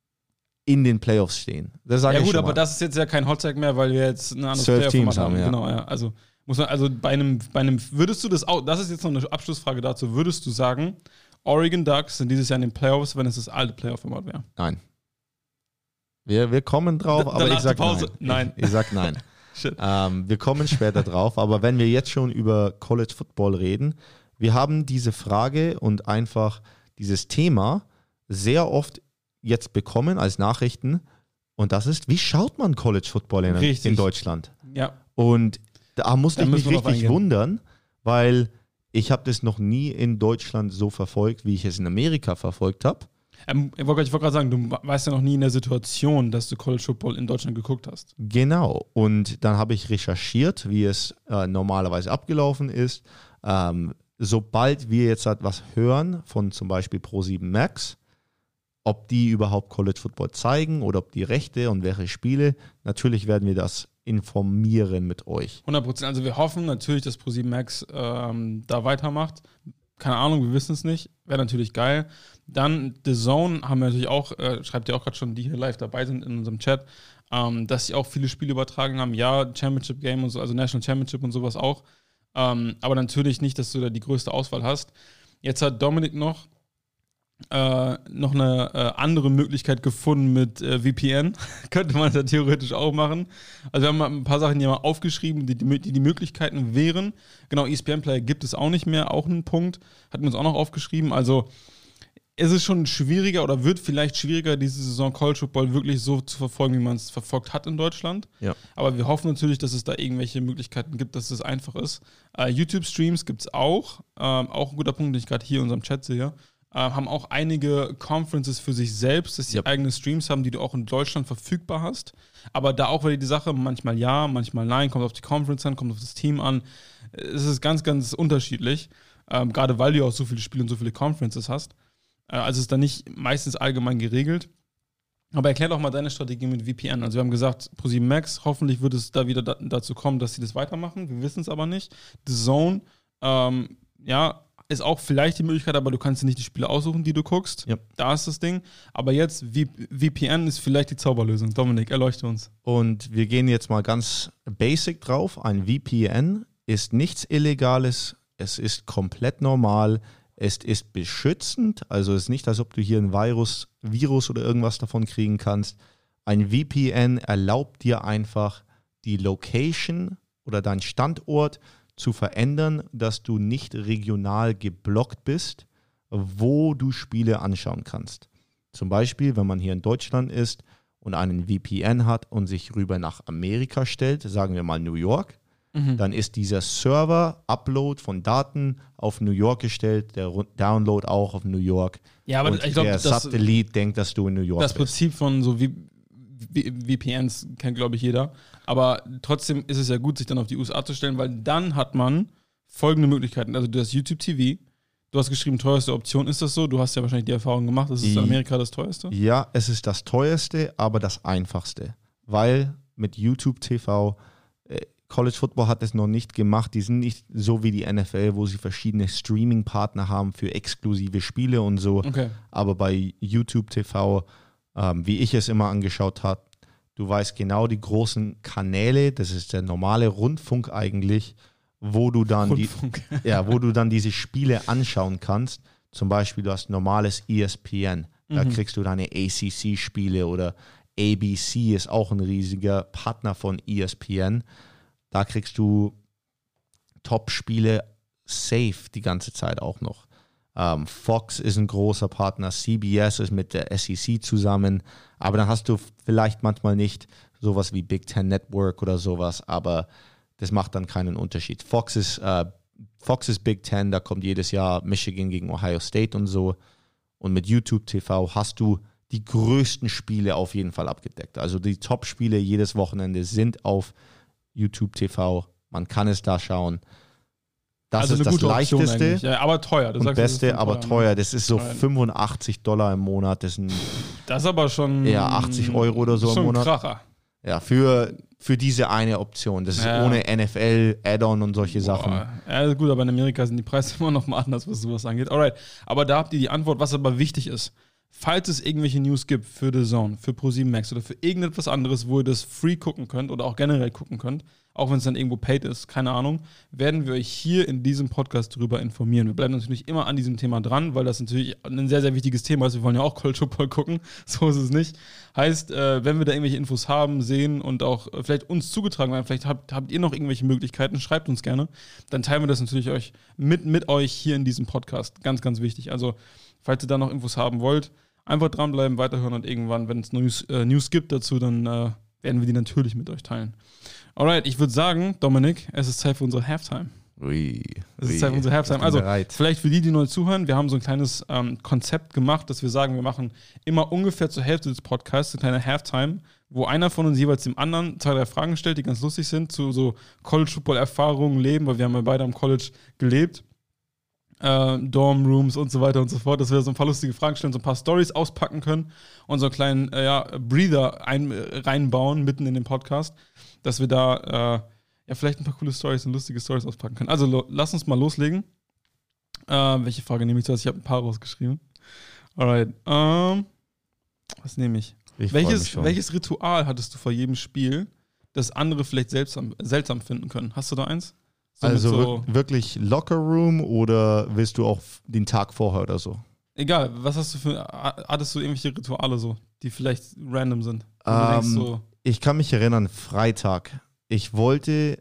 in den Playoffs stehen. Das sage ja ich gut, schon aber mal. das ist jetzt ja kein Hottag mehr, weil wir jetzt ein anderes Zwölf Playoff-Format Teams haben, ja. Genau, ja. Also muss man, also bei einem, bei einem, würdest du das auch, das ist jetzt noch eine Abschlussfrage dazu, würdest du sagen, Oregon Ducks sind dieses Jahr in den Playoffs, wenn es das alte Playoff-Format wäre? Nein. Wir, wir kommen drauf, Da- aber danach ich sag die Pause. nein. Nein. Ich, ich sag nein. Shit. Ähm, wir kommen später drauf, aber wenn wir jetzt schon über College Football reden, wir haben diese Frage und einfach dieses Thema sehr oft jetzt bekommen als Nachrichten und das ist, wie schaut man College Football in, Richtig. in Deutschland? Ja. Und da musste Da ich mich müssen wir drauf richtig eingehen. wundern, weil ich habe das noch nie in Deutschland so verfolgt, wie ich es in Amerika verfolgt habe. Ähm, ich wollte ich wollte gerade sagen, du warst ja noch nie in der Situation, dass du College Football in Deutschland geguckt hast. Genau. Und dann habe ich recherchiert, wie es äh, normalerweise abgelaufen ist. Ähm, sobald wir jetzt etwas hören von zum Beispiel Pro sieben Max, ob die überhaupt College Football zeigen oder ob die Rechte und welche Spiele, natürlich werden wir das informieren mit euch. hundert Prozent. Also wir hoffen natürlich, dass ProSieben Max ähm, da weitermacht. keine Ahnung, wir wissen es nicht. Wäre natürlich geil. Dann The Zone haben wir natürlich auch, äh, schreibt ihr auch gerade schon, die hier live dabei sind in unserem Chat, ähm, dass sie auch viele Spiele übertragen haben. Ja, Championship Game und so, also National Championship und sowas auch. Ähm, aber natürlich nicht, dass du da die größte Auswahl hast. Jetzt hat Dominik noch Äh, noch eine äh, andere Möglichkeit gefunden mit äh, V P N. Könnte man das theoretisch auch machen. Also wir haben mal ein paar Sachen hier mal aufgeschrieben, die die, die Möglichkeiten wären. Genau, E S P N-Player gibt es auch nicht mehr, auch ein Punkt. Hatten wir uns auch noch aufgeschrieben. Also es ist schon schwieriger oder wird vielleicht schwieriger, diese Saison College Football wirklich so zu verfolgen, wie man es verfolgt hat in Deutschland. Ja. Aber wir hoffen natürlich, dass es da irgendwelche Möglichkeiten gibt, dass es einfach ist. Äh, YouTube-Streams gibt es auch. Ähm, auch ein guter Punkt, den ich gerade hier in unserem Chat sehe. Äh, haben auch einige Conferences für sich selbst, dass sie Yep. eigene Streams haben, die du auch in Deutschland verfügbar hast. Aber da auch wieder die Sache, manchmal ja, manchmal nein, kommt auf die Conference an, kommt auf das Team an. Es ist ganz, ganz unterschiedlich. Ähm, gerade weil du auch so viele Spiele und so viele Conferences hast. Äh, also ist da nicht meistens allgemein geregelt. Aber erklär doch mal deine Strategie mit V P N. Also wir haben gesagt, ProSieben Max, hoffentlich wird es da wieder da, dazu kommen, dass sie das weitermachen. Wir wissen es aber nicht. The Zone, ähm, ja, ist auch vielleicht die Möglichkeit, aber du kannst dir nicht die Spiele aussuchen, die du guckst. Ja. Da ist das Ding. Aber jetzt, v- VPN ist vielleicht die Zauberlösung. Dominik, erleuchte uns. Und wir gehen jetzt mal ganz basic drauf. Ein V P N ist nichts Illegales. Es ist komplett normal. Es ist beschützend. Also es ist nicht, als ob du hier ein Virus, Virus oder irgendwas davon kriegen kannst. Ein V P N erlaubt dir einfach, die Location oder deinen Standort zu verändern, dass du nicht regional geblockt bist, wo du Spiele anschauen kannst. Zum Beispiel, wenn man hier in Deutschland ist und einen V P N hat und sich rüber nach Amerika stellt, sagen wir mal New York, mhm. dann ist dieser Server-Upload von Daten auf New York gestellt, der Download auch auf New York. Ja, aber und ich glaube, der das, Satellit denkt, dass du in New York das bist. Prinzip von so wie V P Ns kennt, glaube ich, jeder. Aber trotzdem ist es ja gut, sich dann auf die U S A zu stellen, weil dann hat man folgende Möglichkeiten. Also du hast YouTube T V, du hast geschrieben, teuerste Option. Ist das so? Du hast ja wahrscheinlich die Erfahrung gemacht. Ist es in Amerika das teuerste? Ja, es ist das teuerste, aber das einfachste. Weil mit YouTube T V, äh, College Football hat es noch nicht gemacht. Die sind nicht so wie die N F L, wo sie verschiedene Streaming-Partner haben für exklusive Spiele und so. Okay. Aber bei YouTube T V, ähm, wie ich es immer angeschaut habe, du weißt genau die großen Kanäle, das ist der normale Rundfunk eigentlich, wo du dann, Rundfunk. die, ja, wo du dann diese Spiele anschauen kannst. Zum Beispiel, du hast normales E S P N, da Mhm. kriegst du deine A C C-Spiele oder A B C ist auch ein riesiger Partner von E S P N. Da kriegst du Top-Spiele safe die ganze Zeit auch noch. Ähm, Fox ist ein großer Partner, C B S ist mit der S E C zusammen, aber dann hast du vielleicht manchmal nicht sowas wie Big Ten Network oder sowas, aber das macht dann keinen Unterschied. Fox ist, äh, Fox ist Big Ten, da kommt jedes Jahr Michigan gegen Ohio State und so. Und mit YouTube T V hast du die größten Spiele auf jeden Fall abgedeckt. Also die Top-Spiele jedes Wochenende sind auf YouTube T V. Man kann es da schauen. Das also ist eine das gute Option leichteste eigentlich. Ja, aber teuer. Du und sagst, das ist beste, schon aber teuer, teuer. ne? Das ist so Teuer. fünfundachtzig Dollar im Monat. Das sind Das ist aber schon eher achtzig Euro oder so schon im Monat. Ein Kracher. Ja, für, für diese eine Option. Das ist Ja. ohne N F L, Add-on und solche Sachen. Boah. Ja, gut, aber in Amerika sind die Preise immer noch mal anders, was sowas angeht. Alright, aber da habt ihr die Antwort, was aber wichtig ist. Falls es irgendwelche News gibt für The Zone, für ProSieben Max oder für irgendetwas anderes, wo ihr das free gucken könnt oder auch generell gucken könnt, auch wenn es dann irgendwo paid ist, keine Ahnung, werden wir euch hier in diesem Podcast darüber informieren. Wir bleiben natürlich immer an diesem Thema dran, weil das natürlich ein sehr, sehr wichtiges Thema ist. Wir wollen ja auch College Football gucken, so ist es nicht. Heißt, äh, wenn wir da irgendwelche Infos haben, sehen und auch äh, vielleicht uns zugetragen werden, vielleicht habt, habt ihr noch irgendwelche Möglichkeiten, schreibt uns gerne. Dann teilen wir das natürlich euch mit, mit euch hier in diesem Podcast. Ganz, ganz wichtig. Also, falls ihr da noch Infos haben wollt, einfach dranbleiben, weiterhören und irgendwann, wenn es News, äh, News gibt dazu, dann äh, werden wir die natürlich mit euch teilen. Alright, ich würde sagen, Dominik, es ist Zeit für unsere Halftime. Ui, Es ui, ist Zeit für unsere Halftime. ich bin Also, bereit. vielleicht für die, die neu zuhören, wir haben so ein kleines ähm, Konzept gemacht, dass wir sagen, wir machen immer ungefähr zur Hälfte des Podcasts eine kleine Halftime, wo einer von uns jeweils dem anderen zwei, drei Fragen stellt, die ganz lustig sind, zu so College-Football-Erfahrungen, Leben, weil wir haben ja beide am College gelebt. Äh, Dorm-Rooms und so weiter und so fort, dass wir so ein paar lustige Fragen stellen, so ein paar Stories auspacken können und so einen kleinen äh, ja, Breather ein, äh, reinbauen mitten in den Podcast, dass wir da äh, ja vielleicht ein paar coole Stories und lustige Stories auspacken können. Also lo- lass uns mal loslegen. Äh, welche Frage nehme ich zuerst? Ich habe ein paar rausgeschrieben. Alright. Ähm, was nehme ich? Ich freu mich Welches, schon. welches Ritual hattest du vor jedem Spiel, das andere vielleicht seltsam, seltsam finden können? Hast du da eins? So mit Also so, wir- wirklich Locker Room oder willst du auch den Tag vorher oder so? egal, was hast du für, hattest du irgendwelche Rituale so, die vielleicht random sind? Wo du Ähm, denkst so, Ich kann mich erinnern, Freitag. Ich wollte,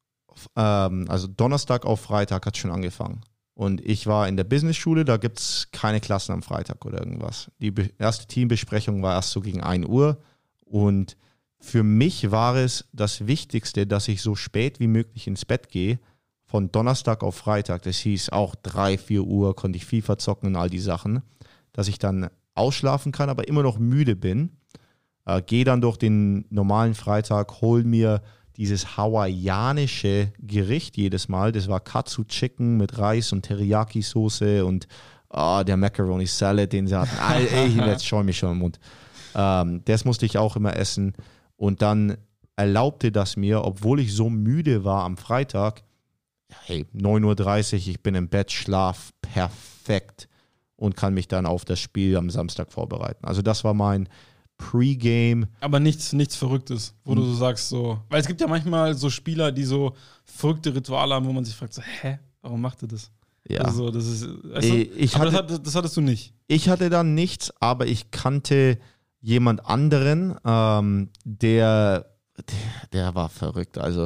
ähm, also Donnerstag auf Freitag hat schon angefangen. Und ich war in der Business-Schule, da gibt es keine Klassen am Freitag oder irgendwas. Die be- erste Teambesprechung war erst so gegen ein Uhr. Und für mich war es das Wichtigste, dass ich so spät wie möglich ins Bett gehe, von Donnerstag auf Freitag. Das hieß auch drei, vier Uhr, konnte ich FIFA zocken und all die Sachen, dass ich dann ausschlafen kann, aber immer noch müde bin. Äh, gehe dann durch den normalen Freitag, hol mir dieses hawaiianische Gericht jedes Mal. Das war Katsu Chicken mit Reis und Teriyaki-Soße und ah, der Macaroni Salad, den sie hatten. Ey, ey, jetzt schäume mich schon im Mund. Ähm, das musste ich auch immer essen. Und dann erlaubte das mir, obwohl ich so müde war am Freitag, hey, neun Uhr dreißig, ich bin im Bett, Schlaf perfekt und kann mich dann auf das Spiel am Samstag vorbereiten. Also das war mein Pre-Game. aber nichts, nichts Verrücktes, wo du so sagst so, weil es gibt ja manchmal so Spieler, die so verrückte Rituale haben, wo man sich fragt so, hä, warum macht ihr das? Ja. Also so, das ist, weißt du? Ich- ich aber das, hatte- hat, das hattest du nicht. Ich hatte dann nichts, aber ich kannte jemand anderen, ähm, der, der, der war verrückt. Also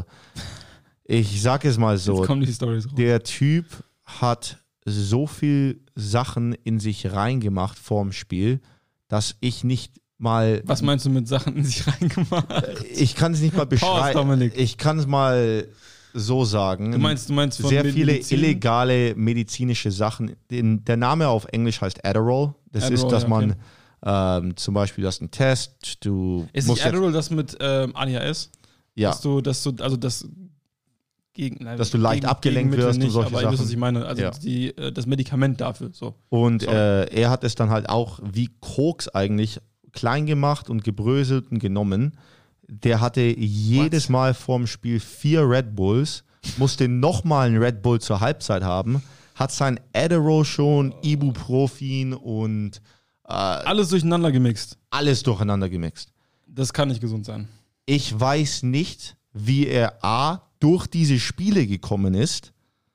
ich sag es mal so, Jetzt kommen die Storys raus. der Typ hat so viel Sachen in sich reingemacht vorm Spiel, dass ich nicht mal, Was meinst du mit Sachen in sich reingemacht? ich kann es nicht mal beschreiben. Dominik. Ich kann es mal so sagen. Du meinst, du meinst von sehr viele Medizin? illegale medizinische Sachen. Den, der Name auf Englisch heißt Adderall. Das ist, Adderall, dass ja, man okay. ähm, zum Beispiel, das ist ein Test, du Ist musst nicht jetzt, Adderall das mit ähm, A D H S? ja, Dass du, dass du, also das gegen, nein, Dass du leicht gegen- abgelenkt Gegenmittel wirst und nicht, solche aber ihr wisst, Sachen. was ich meine. Also Ja. die, äh, das Medikament dafür. So. und Sorry. äh, er hat es dann halt auch wie Koks eigentlich klein gemacht und gebröselt und genommen. Der hatte jedes What? Mal vorm Spiel vier Red Bulls, musste nochmal einen Red Bull zur Halbzeit haben, hat sein Adderall schon, Ibuprofen und äh, Alles durcheinander gemixt. alles durcheinander gemixt. Das kann nicht gesund sein. Ich weiß nicht, wie er A, durch diese Spiele gekommen ist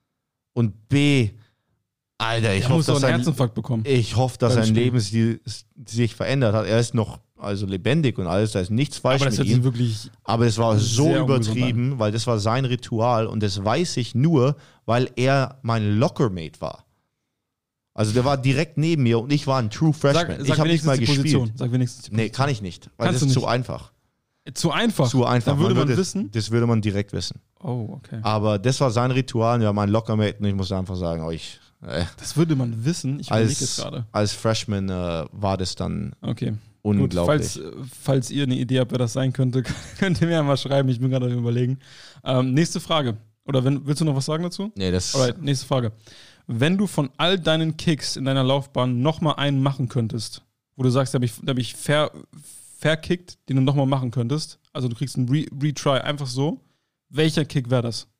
und B, Alter, ich Er hoffe, muss doch dass einen sein, Herzinfarkt bekommen. ich hoffe, dass beim sein Spiel. Lebensstil s- sich verändert hat. Er ist noch also lebendig und alles, da ist nichts falsch Aber das mit hört sich ihm. wirklich. Aber es war so sehr ungesund übertrieben, weil das war sein Ritual und das weiß ich nur, weil er mein Lockermate war. Also der war direkt neben mir und ich war ein True Freshman. Sag, ich sag habe nicht wenigstens mal die gespielt. Position. Sag wenigstens die Nee, kann ich nicht, weil Kannst das ist du zu nicht. einfach. Zu einfach. Zu einfach. Dann würde man würde, wissen. Das würde man direkt wissen. Oh, okay. Aber das war sein Ritual, ja, mein Lockermate und ich muss einfach sagen, oh, ich, äh, Das würde man wissen. Ich überlege jetzt als, gerade. als Freshman äh, war das dann Okay. unglaublich. Gut, falls, falls ihr eine Idee habt, wer das sein könnte, könnt ihr mir ja mal schreiben. Ich bin gerade am Überlegen. Ähm, nächste Frage. Oder wenn, willst du noch was sagen dazu? nee, das Alright, nächste Frage. Wenn du von all deinen Kicks in deiner Laufbahn nochmal einen machen könntest, wo du sagst, da habe ich, da hab ich fair, verkickt, den du nochmal machen könntest, also du kriegst einen Re Retry einfach so, welcher Kick wäre das?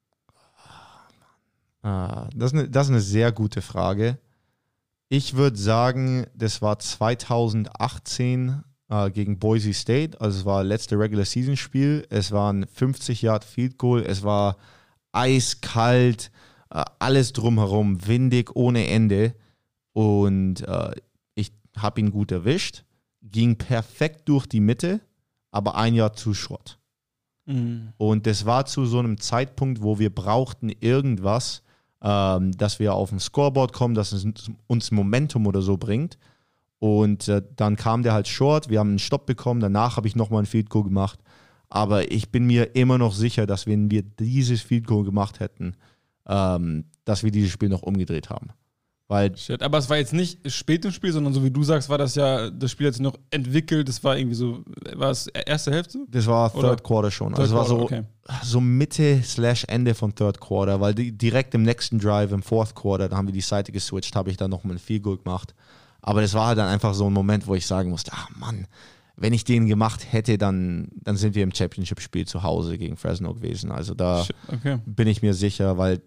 Ah, das, ist eine, das ist eine sehr gute Frage. Ich würde sagen, das war zweitausendachtzehn äh, gegen Boise State. Also es war letzte Regular Season Spiel. Es war ein fünfzig Yard Field Goal. Es war eiskalt, äh, alles drumherum, windig ohne Ende. Und äh, ich habe ihn gut erwischt. Ging perfekt durch die Mitte, aber ein Jahr zu Schrott. Mhm. Und das war zu so einem Zeitpunkt, wo wir brauchten irgendwas, ähm, dass wir auf dem Scoreboard kommen, dass es uns Momentum oder so bringt. Und äh, dann kam der halt short, wir haben einen Stopp bekommen, danach habe ich nochmal ein Field Goal gemacht. Aber ich bin mir immer noch sicher, dass wenn wir dieses Field Goal gemacht hätten, ähm, dass wir dieses Spiel noch umgedreht haben. Weil Shit. Aber es war jetzt nicht spät im Spiel, sondern so wie du sagst, war das ja, das Spiel hat sich noch entwickelt, das war irgendwie so, war es erste Hälfte? das war Oder- Third Quarter schon. Third also es war so, Quarter, okay. so Mitte slash Ende von Third Quarter, weil die, direkt im nächsten Drive, im Fourth Quarter, da haben wir die Seite geswitcht, habe ich dann nochmal ein Field Goal gemacht. Aber das war halt dann einfach so ein Moment, wo ich sagen musste, ach Mann, wenn ich den gemacht hätte, dann, dann sind wir im Championship-Spiel zu Hause gegen Fresno gewesen. Also da Shit, okay. bin ich mir sicher, weil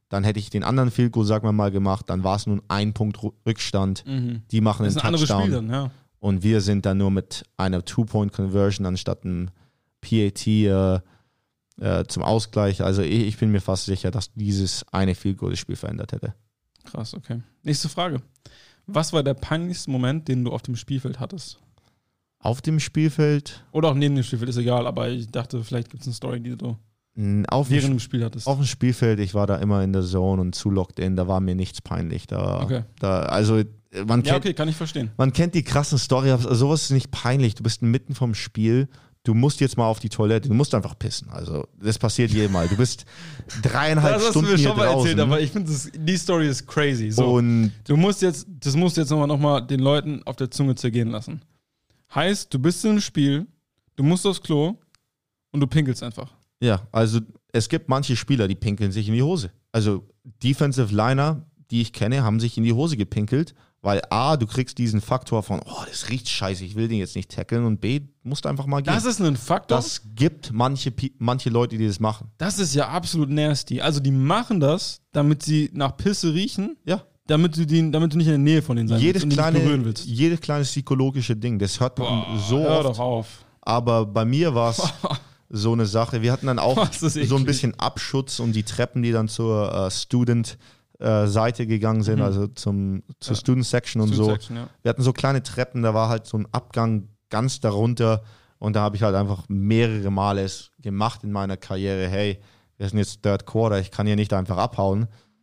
dann hätte ich den anderen Field Goal, sagen wir mal, gemacht, dann war es nun ein Punkt Rückstand. Mhm. Die machen Das einen ist ein anderes Touchdown. Spiel dann, ja. Und wir sind dann nur mit einer Two-Point-Conversion anstatt einem P A T äh, äh, zum Ausgleich. Also ich, ich bin mir fast sicher, dass dieses eine Field Goal das Spiel verändert hätte. Krass, okay. Nächste Frage. Was war der peinlichste Moment, den du auf dem Spielfeld hattest? Auf dem Spielfeld? Oder auch neben dem Spielfeld, ist egal, aber ich dachte, vielleicht gibt es eine Story, die du Auf während dem, dem Spiel hattest. auf dem Spielfeld, ich war da immer in der Zone und zu locked in, da war mir nichts peinlich. Da, Okay. da, also man Ja, kennt, okay, kann ich verstehen. man kennt die krassen Storys, aber sowas ist nicht peinlich. Du bist mitten vom Spiel, du musst jetzt mal auf die Toilette, du musst einfach pissen. Also das passiert jedem Mal. Du bist dreieinhalb Das hast Stunden du mir hier schon mal draußen. erzählt, aber ich finde, die Story ist crazy. So, und du musst jetzt, das musst du jetzt nochmal noch mal den Leuten auf der Zunge zergehen lassen. Heißt, du bist im Spiel, du musst aufs Klo und du pinkelst einfach. ja, also es gibt manche Spieler, die pinkeln sich in die Hose. Also Defensive Liner, die ich kenne, haben sich in die Hose gepinkelt, weil A, du kriegst diesen Faktor von, oh, das riecht scheiße, ich will den jetzt nicht tackeln, und B, musst einfach mal gehen. Das ist ein Faktor. Das gibt manche, Pi- manche Leute, die das machen. Das ist ja absolut nasty. Also die machen das, damit sie nach Pisse riechen, Ja. damit du, die, damit du nicht in der Nähe von denen sein Jedes willst und die nicht berühren kleine, willst. jedes kleine psychologische Ding, das hört man Boah, so hör oft. doch auf. Aber bei mir war es so eine Sache. Wir hatten dann auch Das ist so eklig. ein bisschen Abschutz um die Treppen, die dann zur äh, Student-Seite gegangen sind, Mhm. also zum, zur Ja. Student-Section und so. Student-Section, ja. Wir hatten so kleine Treppen, da war halt so ein Abgang ganz darunter, und da habe ich halt einfach mehrere Male es gemacht in meiner Karriere. Hey, wir sind jetzt Third Quarter, ich kann hier nicht einfach abhauen.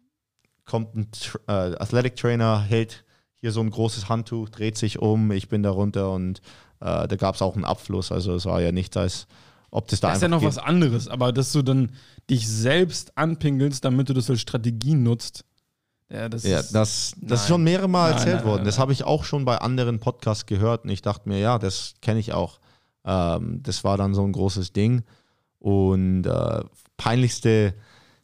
Kommt ein Tr- äh, Athletic Trainer, hält hier so ein großes Handtuch, dreht sich um, ich bin da runter, und äh, da gab es auch einen Abfluss. Also es war ja nicht, als ob das da Das ist ja einfach noch geht. was anderes, aber dass du dann dich selbst anpingelst, damit du das als Strategie nutzt. Ja, das Ja, ist, das, das ist Nein. schon mehrere Mal Nein, erzählt nein, worden. nein, Das nein. habe ich auch schon bei anderen Podcasts gehört, und ich dachte mir, ja, das kenne ich auch. Ähm, das war dann so ein großes Ding. Und äh, peinlichste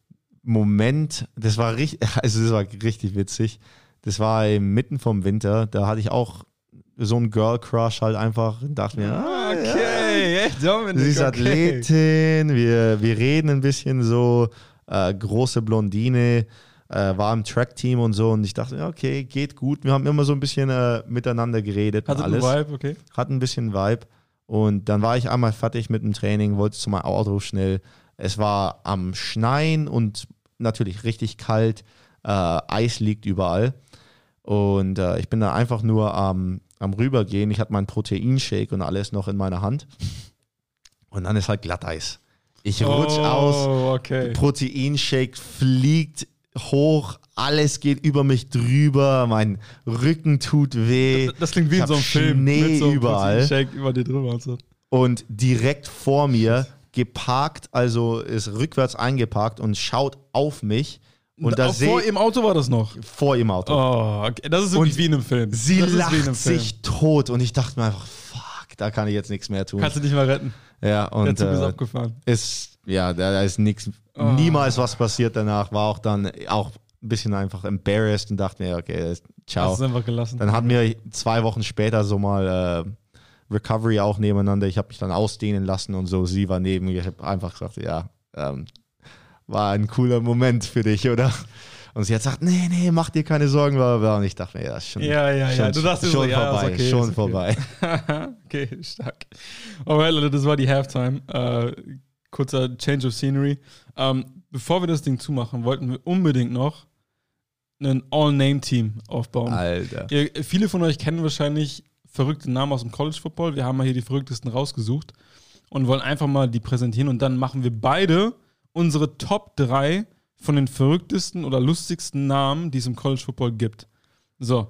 Moment, das war richtig, also das war richtig witzig. Das war mitten vom Winter, da hatte ich auch so einen Girl-Crush halt einfach und dachte mir, ah, ja, okay, echt, Dominik, sie ist okay. Athletin, wir, wir reden ein bisschen so, äh, große Blondine, äh, war im Track-Team und so, und ich dachte, ja, okay, geht gut. Wir haben immer so ein bisschen äh, miteinander geredet und Hatte einen alles. Vibe, okay. Hat ein bisschen Vibe. Und dann war ich einmal fertig mit dem Training, wollte zu meinem Auto schnell. Es war am Schneien und natürlich richtig kalt. Äh, Eis liegt überall. Und äh, ich bin da einfach nur am, am Rübergehen. Ich hatte meinen Proteinshake und alles noch in meiner Hand. Und dann ist halt Glatteis. Ich rutsch oh, aus. okay. Proteinshake fliegt hoch. Alles geht über mich drüber. Mein Rücken tut weh. Das, das klingt wie Ich in so einem hab Film. Schnee mit so einem überall. Shake über dir drüber und so. Und direkt vor mir geparkt, also ist rückwärts eingeparkt und schaut auf mich. Und da Auch sehe vor im Auto war das noch. vor ihrem Auto. Oh, okay. Das ist wirklich Und wie in einem Film. Sie das ist wie in einem lacht Film. sich tot, und ich dachte mir einfach, fuck, da kann ich jetzt nichts mehr tun. Kannst du nicht mal retten. Ja, Der und Zug ist äh, abgefahren. ist, ja, da, da ist nichts, Oh. niemals was passiert danach. War auch dann auch ein bisschen einfach embarrassed und dachte mir, okay, ciao. Hast du es einfach gelassen. Dann hatten wir zwei Wochen später so mal äh, Recovery auch nebeneinander. Ich habe mich dann ausdehnen lassen und so. Sie war neben mir. Ich habe einfach gesagt, ja, ähm, war ein cooler Moment für dich, oder? Und sie hat gesagt, nee, nee, mach dir keine Sorgen. Und ich dachte mir, ja, ist schon, Ja, ja, ja. schon, Du dachtest schon so, ja, vorbei. ist okay, schon ist okay. vorbei. Okay, stark. Alright, Leute, das war die Halftime. Äh, kurzer Change of Scenery. Ähm, bevor wir das Ding zumachen, wollten wir unbedingt noch ein All-Name-Team aufbauen. Alter. Ihr, viele von euch kennen wahrscheinlich verrückte Namen aus dem College Football. Wir haben mal hier die verrücktesten rausgesucht und wollen einfach mal die präsentieren, und dann machen wir beide unsere Top drei von den verrücktesten oder lustigsten Namen, die es im College Football gibt. So,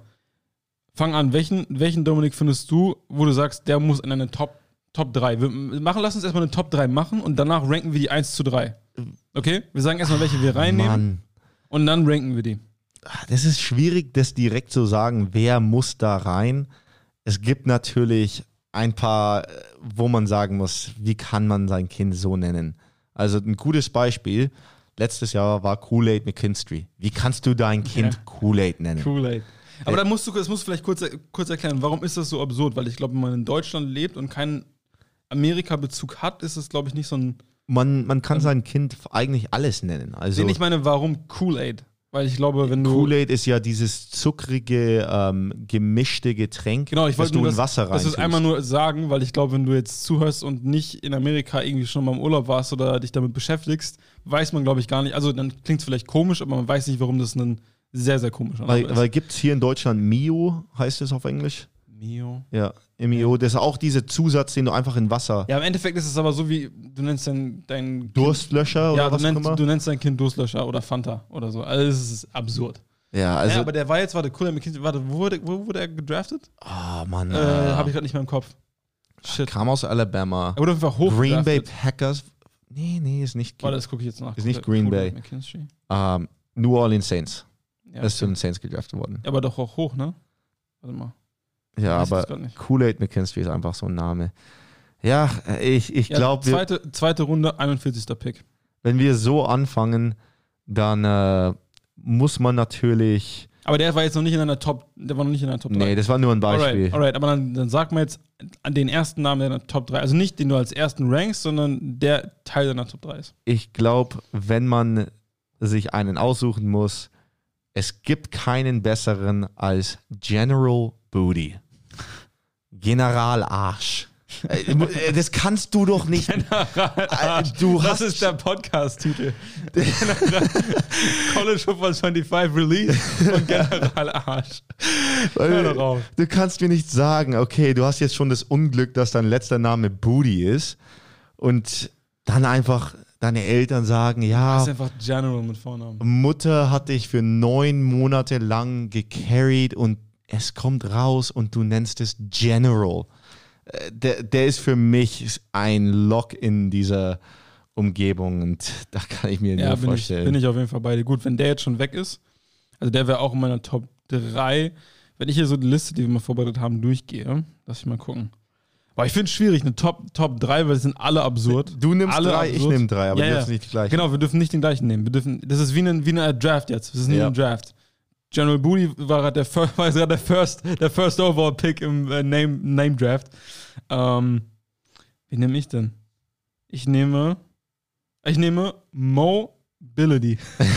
fang an. Welchen, welchen Dominik findest du, wo du sagst, der muss in eine Top, Top drei? Wir machen, lass uns erstmal eine Top drei machen und danach ranken wir die eins zu drei. Okay? Wir sagen erstmal, welche wir reinnehmen, Mann, und dann ranken wir die. das ist schwierig, das direkt zu sagen, wer muss da rein. Es gibt natürlich ein paar, äh, wo man sagen muss, wie kann man sein Kind so nennen? Also ein gutes Beispiel, letztes Jahr war Kool-Aid McKinstry. Wie kannst du dein Kind Ja. Kool-Aid nennen? Kool-Aid. Aber da musst du, das musst du vielleicht kurz, kurz erklären, warum ist das so absurd? Weil ich glaube, wenn man in Deutschland lebt und keinen Amerika-Bezug hat, ist es, glaube ich, nicht so ein man, man kann sein Kind eigentlich alles nennen. Also Nee, ich meine, warum Kool-Aid? Weil ich glaube, wenn du... Kool-Aid ist ja dieses zuckrige, ähm, gemischte Getränk, Genau, ich das wollte du nur in das, Wasser rein das ist tust. einmal nur sagen, weil ich glaube, wenn du jetzt zuhörst und nicht in Amerika irgendwie schon mal im Urlaub warst oder dich damit beschäftigst, weiß man, glaube ich, gar nicht. Also dann klingt es vielleicht komisch, aber man weiß nicht, warum das ein sehr, sehr komischer Name Weil, ist. weil gibt es hier in Deutschland Mio, heißt es auf Englisch? Mio. Ja, M I O. Das ist auch dieser Zusatz, den du einfach in Wasser... Ja, im Endeffekt ist es aber so wie, du nennst dein, dein Durstlöscher Kind, oder ja, du was auch nennst, immer? du nennst dein Kind Durstlöscher oder Fanta oder so. Also das ist absurd. Ja, also... ja, aber der war jetzt, warte, cool, warte, wo wurde, wo wurde er gedraftet? Ah, Mann. Äh, Äh, Habe ich gerade nicht mehr im Kopf. Shit. kam aus Alabama. Er wurde einfach hoch Green Bay gedraftet. Packers. Nee, nee, ist nicht. Warte, das gucke ich jetzt nach. Ist nicht Kool- Green Kool-Aid Bay. McKinstry. Ähm, New Orleans Saints. Ja, Er ist zu okay. den Saints gedraftet worden. Ja, aber doch auch hoch, ne? Warte mal. Ja, Weiß ich aber jetzt grad nicht. Kool-Aid McKinstry ist einfach so ein Name. Ja, ich, ich Ja, glaube, zweite, zweite Runde, einundvierzigster Pick. wenn wir so anfangen, dann äh, muss man natürlich. Aber der war jetzt noch nicht in einer Top, der war noch nicht in einer Top drei. Nee, das war nur ein Beispiel. Alright, alright, aber dann, dann sag mal jetzt an den ersten Namen deiner Top drei. Also nicht den du als ersten rankst, sondern der Teil deiner Top drei ist. Ich glaube, wenn man sich einen aussuchen muss, es gibt keinen besseren als General Booty. General Arsch. Äh, Das kannst du doch nicht. Äh, Du das hast ist der Podcast-Titel. College Football fünfundzwanzig Release von General Arsch. Hör doch auf. Du kannst mir nicht sagen, okay, du hast jetzt schon das Unglück, dass dein letzter Name Booty ist und dann einfach deine Eltern sagen, Das ja, ist einfach General mit Vornamen. Mutter hat dich für neun Monate lang gecarried und es kommt raus und du nennst es General. Äh, Der, der ist für mich ein Lock in dieser Umgebung und da kann ich mir Ja, nur bin ich, vorstellen. bin ich auf jeden Fall bei dir. Gut, wenn der jetzt schon weg ist, also der wäre auch in meiner Top drei. Wenn ich hier so die Liste, die wir mal vorbereitet haben, durchgehe, lass ich mal gucken. Aber ich finde es schwierig, eine Top, Top drei, weil es sind alle absurd. Du nimmst alle drei, ich absurd. nehme drei, aber Ja, wir ja. dürfen nicht die gleichen. Genau, wir dürfen nicht den gleichen nehmen. Wir dürfen, das ist wie ein, wie ein Draft jetzt. Das ist nur Ja. ein Draft. General Booty war gerade der, Fir- war gerade der First, der First Overall Pick im äh, Name, Name Draft. Ähm, wie nehme ich denn? Ich nehme, ich nehme Mobility.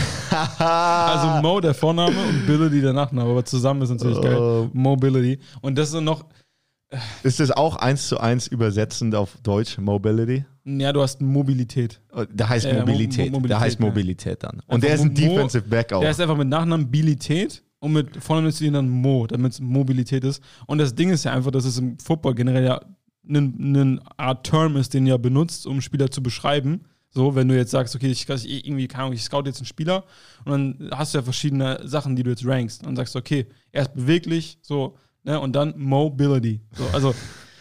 Also Mo der Vorname und Bility der Nachname, aber zusammen ist natürlich geil. Oh. Mobility. Und das ist noch, Ist das auch eins zu eins übersetzend auf Deutsch, Mobility? ja, du hast Mobilität. Da heißt Ja, ja, Mo- Mobilität. Mo- Da heißt Mobilität, Mobilität dann. Und Einfach der ist ein Mo- Defensive Back auch. Der ist einfach mit Nachnamen Bilität und mit Vornamen ist ihn dann Mo, damit es Mobilität ist. Und das Ding ist ja einfach, dass es im Football generell ja eine Art Term ist, den ja benutzt, um Spieler zu beschreiben. So, wenn du jetzt sagst, okay, ich, ich irgendwie, keine Ahnung, ich scout jetzt einen Spieler und dann hast du ja verschiedene Sachen, die du jetzt rankst. Und dann sagst du, okay, er ist beweglich, so, ne, und dann Mobility. So, also,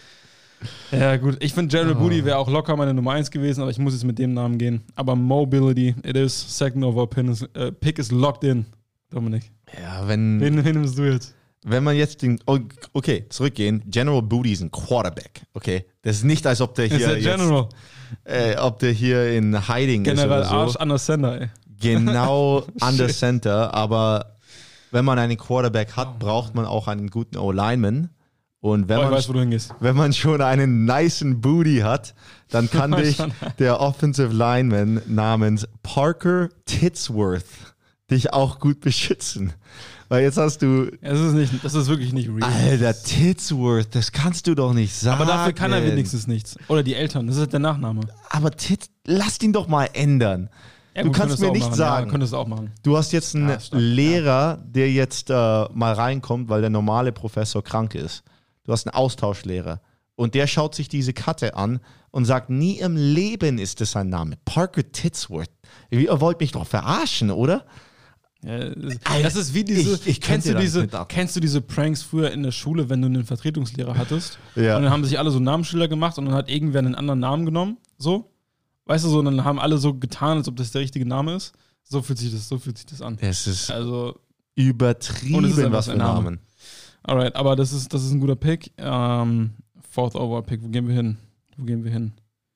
ja, gut, ich finde General Oh. Booty wäre auch locker meine Nummer eins gewesen, aber ich muss jetzt mit dem Namen gehen. Aber Mobility, it is, second overall pin is, äh, pick is locked in, Dominik. Ja, wenn, Wen, wen nimmst du jetzt? wenn man jetzt den. Oh, okay, zurückgehen. General Booty ist ein Quarterback. Okay. Das ist nicht, als ob der Ist hier. der General. Jetzt, äh, ob der hier in Hiding General ist. Oder Arsch so. an der Sender, ey. Genau under center. Aber wenn man einen Quarterback hat, braucht man auch einen guten O-Lineman. Und wenn Oh, ich man weiß, wo du hingehst. wenn man schon einen nicen Booty hat, dann kann Weiß dich schon. der Offensive Lineman namens Parker Titsworth dich auch gut beschützen. Weil jetzt hast du, Ja, das, ist nicht, das ist wirklich nicht real. Alter, Titsworth, das kannst du doch nicht sagen. Aber dafür kann er wenigstens nichts. Oder die Eltern, das ist der Nachname. Aber Tits, lass ihn doch mal ändern. Ja, Du gut, kannst könntest mir auch nicht machen. sagen. Ja, könntest du auch machen. Du hast jetzt einen Ja, stark, Lehrer, der jetzt äh, mal reinkommt, weil der normale Professor krank ist. Du hast einen Austauschlehrer. Und der schaut sich diese Karte an und sagt, nie im Leben ist das sein Name. Parker Titsworth. Ihr wollt mich doch verarschen, oder? Ja, das, das ist wie diese, Ich- ich kennst, könnte du da diese nicht mit ab. kennst du diese Pranks früher in der Schule, wenn du einen Vertretungslehrer hattest? Ja. Und dann haben sich alle so Namensschilder gemacht und dann hat irgendwer einen anderen Namen genommen, so? Weißt du so, und dann haben alle so getan, als ob das der richtige Name ist. So fühlt sich das, so fühlt sich das an. Es ist Also, Und übertrieben, es ist einfach was für sein Name. Namen. alright, aber das ist, das ist ein guter Pick. Ähm, Fourth Overall Pick, wo gehen wir hin? Wo gehen wir hin?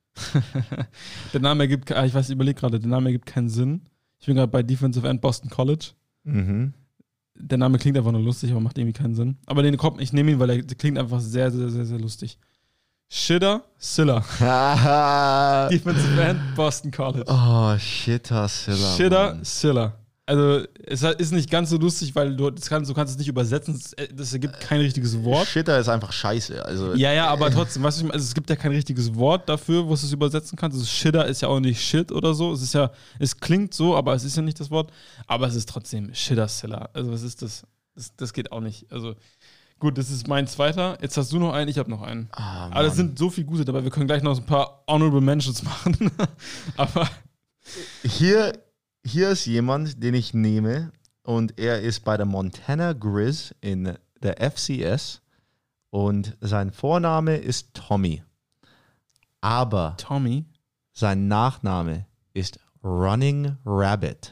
Der Name ergibt, ke- ah, ich weiß, ich überlege gerade, der Name ergibt keinen Sinn. Ich bin gerade bei Defensive End Boston College. Mhm. Der Name klingt einfach nur lustig, aber macht irgendwie keinen Sinn. Aber den kommt, ich nehme ihn, weil er klingt einfach sehr, sehr, sehr, sehr lustig. Shitter Siller. Defensive End, Boston College. Oh, Shitter Siller. Shitter Mann. Siller. Also, es ist nicht ganz so lustig, weil du, das kannst, du kannst es nicht übersetzen. Das, das ergibt kein richtiges Wort. Shitter ist einfach scheiße. Also, Ja, ja, aber trotzdem, weißt du, also es gibt ja kein richtiges Wort dafür, wo du es übersetzen kannst. Also Shitter ist ja auch nicht Shit oder so. Es ist ja, es klingt so, aber es ist ja nicht das Wort. Aber es ist trotzdem Shitter Siller. Also, was ist das? Das, das geht auch nicht. Also, gut, das ist mein zweiter. Jetzt hast du noch einen, ich habe noch einen. Ah, aber es sind so viele gute dabei. Wir können gleich noch so ein paar Honorable Mentions machen. aber Hier, hier ist jemand, den ich nehme und er ist bei der Montana Grizz in der F C S und sein Vorname ist Tommy. Aber Tommy. sein Nachname ist Running Rabbit.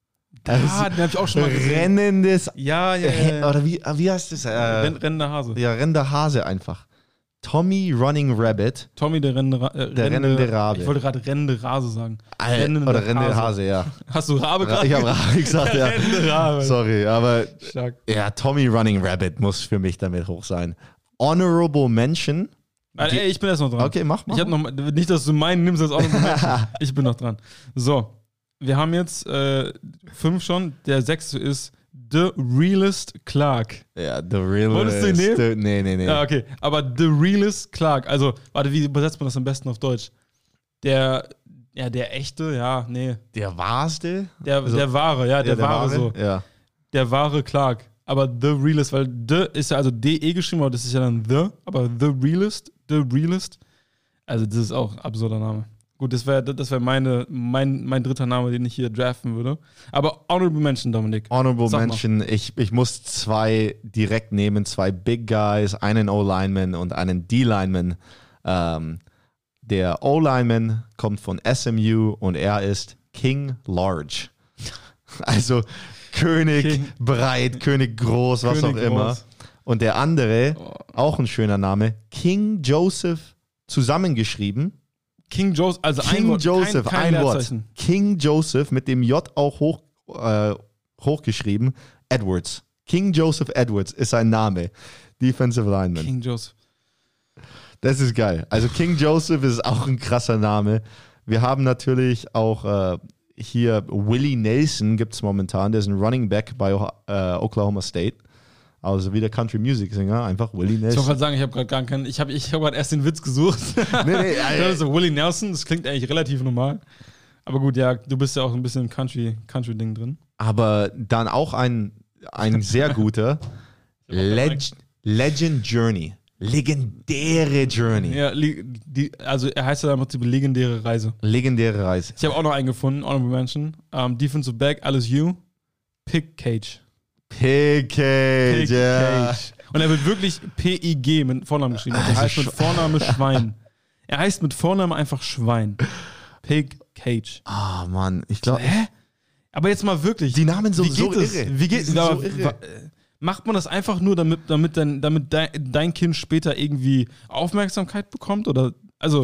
Ah, den habe ich auch schon mal gesehen. Rennendes, Ja, ja, ja. äh, oder wie, wie heißt das? Äh, Renn, rennender Hase. ja, rennender Hase einfach. Tommy Running Rabbit. Tommy, der rennende, Ra äh, Der rennende Rabe. Ich wollte gerade rennende Rase sagen. Äh, Rennende oder rennende Hase, ja. Hast du Rabe Ra- gerade? Ich habe Rabe gesagt, ja. Rennende Rabe. Sorry, aber Stark. ja, Tommy Running Rabbit muss für mich damit hoch sein. Honorable Mention. Also, ey, ich bin erst noch dran. Okay, mach mal. Ich hab noch mal- nicht, dass du meinen nimmst als auch noch. Ich bin noch dran. So, wir haben jetzt äh, fünf schon. Der sechste ist The Realist Clark. Ja, The Realist. Wolltest du ihn nehmen? The, nee, nee, nee. Ja, okay. Aber The Realist Clark. Also, warte, wie übersetzt man das am besten auf Deutsch? Der, ja, der echte, ja, nee. Der wahrste? Der, Also- der wahre, ja, der, Ja, wahre, so. Ja. Der wahre Clark. Aber The Realist, weil The ist ja also D E geschrieben, aber das ist ja dann The. Aber The Realist, The Realist. Also, das ist auch ein absurder Name. Gut, das wäre das wär meine, mein, mein dritter Name, den ich hier draften würde. Aber Honorable Mention, Dominik. Honorable Sag mal. Mention. Ich, ich muss zwei direkt nehmen. Zwei Big Guys, einen O-Lineman und einen D-Lineman. Ähm, der O-Lineman kommt von S M U und er ist King Large. Also König King. breit, König groß, was König auch immer. groß. Und der andere, Oh. auch ein schöner Name, King Joseph zusammengeschrieben. King Joseph, also ein King Wort, Joseph, kein, kein ein Wort. Leerzeichen. King Joseph mit dem J auch hoch, äh, hochgeschrieben. Edwards. King Joseph Edwards ist sein Name. Defensive Lineman. King Joseph. Das ist geil. Also King Joseph ist auch ein krasser Name. Wir haben natürlich auch äh, hier Willie Nelson gibt es momentan. Der ist ein Running Back bei äh, Oklahoma State. Also wie der Country Music Singer, einfach Willie Ich wollte Nelson. gerade sagen, ich habe gerade gar keinen. Ich habe ich hab gerade erst den Witz gesucht. Nee, nee, Ich dachte so, Willie Nelson, das klingt eigentlich relativ normal. Aber gut, ja, du bist ja auch ein bisschen im Country, Country-Ding drin. Aber dann auch ein, ein sehr guter Leg Legend Journey. Legendäre Journey. Ja, li- die, also er heißt ja einfach die legendäre Reise. Legendäre Reise. Ich habe auch noch einen gefunden, Honorable Mention. Um, Defensive Back, L S U, Pig Cage. Pig Cage, Pig ja. Cage. Und er wird wirklich P I G mit Vornamen geschrieben. Also er Also heißt mit Sch- Vorname Schwein. Er heißt mit Vornamen einfach Schwein. Pig Cage. Ah, Mann. Ich glaube, Hä? Aber jetzt mal wirklich. die Namen sind Wie so geht das? irre. Wie Die geht sind aber, so irre. wa- äh, Macht man das einfach nur, damit, damit, dein, damit dein, dein Kind später irgendwie Aufmerksamkeit bekommt? Oder, also,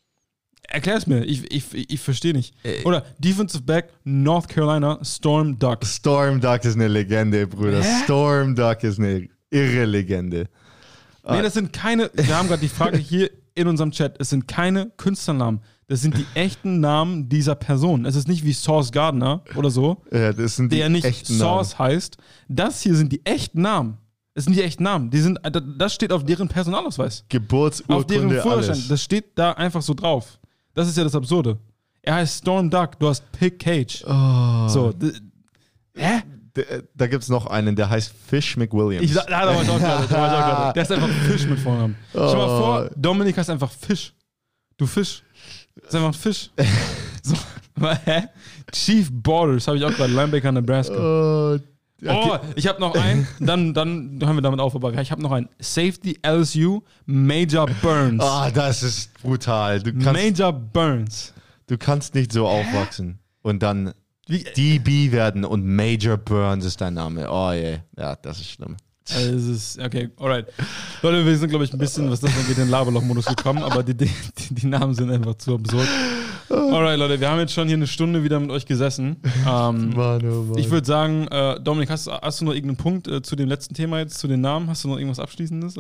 erklär es mir. Ich, ich, ich verstehe nicht. Äh. Oder Defensive Back, North Carolina, Storm Ducks. Storm Duck ist eine Legende, Bruder. Hä? Storm Duck ist eine irre Legende. Nee, das sind keine, wir haben gerade die Frage hier in unserem Chat, es sind keine Künstlernamen. Das sind die echten Namen dieser Person. Es ist nicht wie Sauce Gardner oder so, Ja, das sind die der nicht echten Sauce heißt. Das hier sind die echten Namen. Das sind die echten Namen. Die sind, das steht auf deren Personalausweis. Namen. Geburtsurkunde, Auf deren Führerschein. alles. Das steht da einfach so drauf. Das ist ja das Absurde. Er heißt Storm Duck, du hast Pig Cage. Oh. So, d- hä? D- Da gibt es noch einen, der heißt Fish McWilliams. Ich, da, da war ich auch gerade. Da war ich auch gerade. Der ist einfach Fisch mit Vornamen. Stell dir mal Oh. vor, Dominik heißt einfach Fisch. Du Fisch. Das ist einfach ein Fisch. So, hä? Chief Borders habe ich auch gerade. Linebacker Nebraska. Oh, Oh, ich habe noch einen. Dann, dann hören wir damit auf. Aber ich habe noch einen. Safety L S U Major Burns. Ah, das ist brutal. Du kannst, Major Burns. du kannst nicht so aufwachsen und dann Wie, D B werden und Major Burns ist dein Name. Oh je, ja, das ist schlimm. Also es ist, okay, alright. Leute, wir sind, glaube ich, ein bisschen, was das angeht, in den Laberloch-Modus gekommen, aber die, die, die Namen sind einfach zu absurd. Alright, Leute, wir haben jetzt schon hier eine Stunde wieder mit euch gesessen. Ähm, Mann, oh Mann. ich würde sagen, äh, Dominik, hast, hast du noch irgendeinen Punkt äh, zu dem letzten Thema jetzt, zu den Namen? Hast du noch irgendwas Abschließendes? Oder?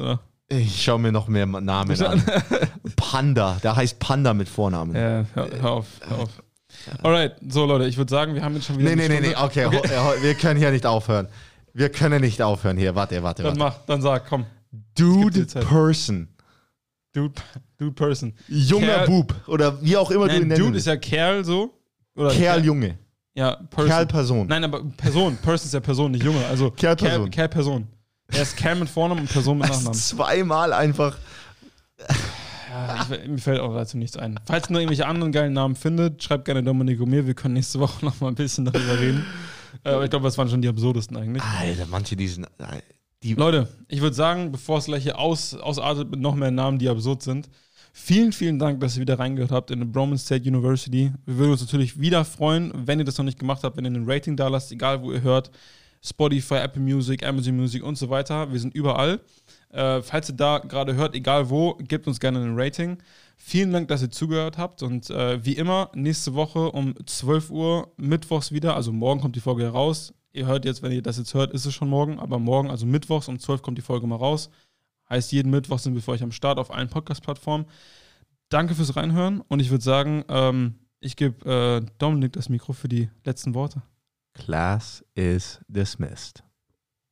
Ich schaue mir noch mehr Namen an. Panda, der heißt Panda mit Vornamen. Ja, hör, hör auf, hör auf. Alright, so Leute, ich würde sagen, wir haben jetzt schon wieder. Nee, nee, nee, nee, okay, okay. wir können hier nicht aufhören. Wir können nicht aufhören hier. Warte, warte, dann warte. Mach, dann sag, komm. Dude Person. Dude, Dude Person. Junger Kerl, Bub. Oder wie auch immer nein, du ihn Dude nennst. ist ja Kerl so. Oder Kerl, Junge. Ja, Person. Kerl, Person. Nein, aber Person. Person ist ja Person, nicht Junge. Also Kerl, Person. Kerl, Person. Er ist Kerl mit Vornamen und Person mit Nachnamen. Zweimal einfach. Ja, ich, mir fällt auch dazu nichts ein. Falls ihr noch irgendwelche anderen geilen Namen findet, schreibt gerne Dominik und mir. Wir können nächste Woche noch mal ein bisschen darüber reden. Aber ich glaube, das waren schon die absurdesten eigentlich. Alter, manche diesen. Die Leute, ich würde sagen, bevor es gleich hier aus, ausartet mit noch mehr Namen, die absurd sind, vielen, vielen Dank, dass ihr wieder reingehört habt in the Broman State University. Wir würden uns natürlich wieder freuen, wenn ihr das noch nicht gemacht habt, wenn ihr ein Rating da lasst, egal wo ihr hört. Spotify, Apple Music, Amazon Music und so weiter. Wir sind überall. Äh, falls ihr da gerade hört, egal wo, gebt uns gerne ein Rating. Vielen Dank, dass ihr zugehört habt. Und äh, wie immer, nächste Woche um zwölf Uhr mittwochs wieder. Also morgen kommt die Folge heraus. Ihr hört jetzt, wenn ihr das jetzt hört, ist es schon morgen. Aber morgen, also mittwochs um zwölf kommt die Folge mal raus. Heißt, jeden Mittwoch sind wir für euch am Start auf allen Podcast-Plattformen. Danke fürs Reinhören. Und ich würde sagen, ähm, ich gebe äh, Dominik das Mikro für die letzten Worte. Class is dismissed.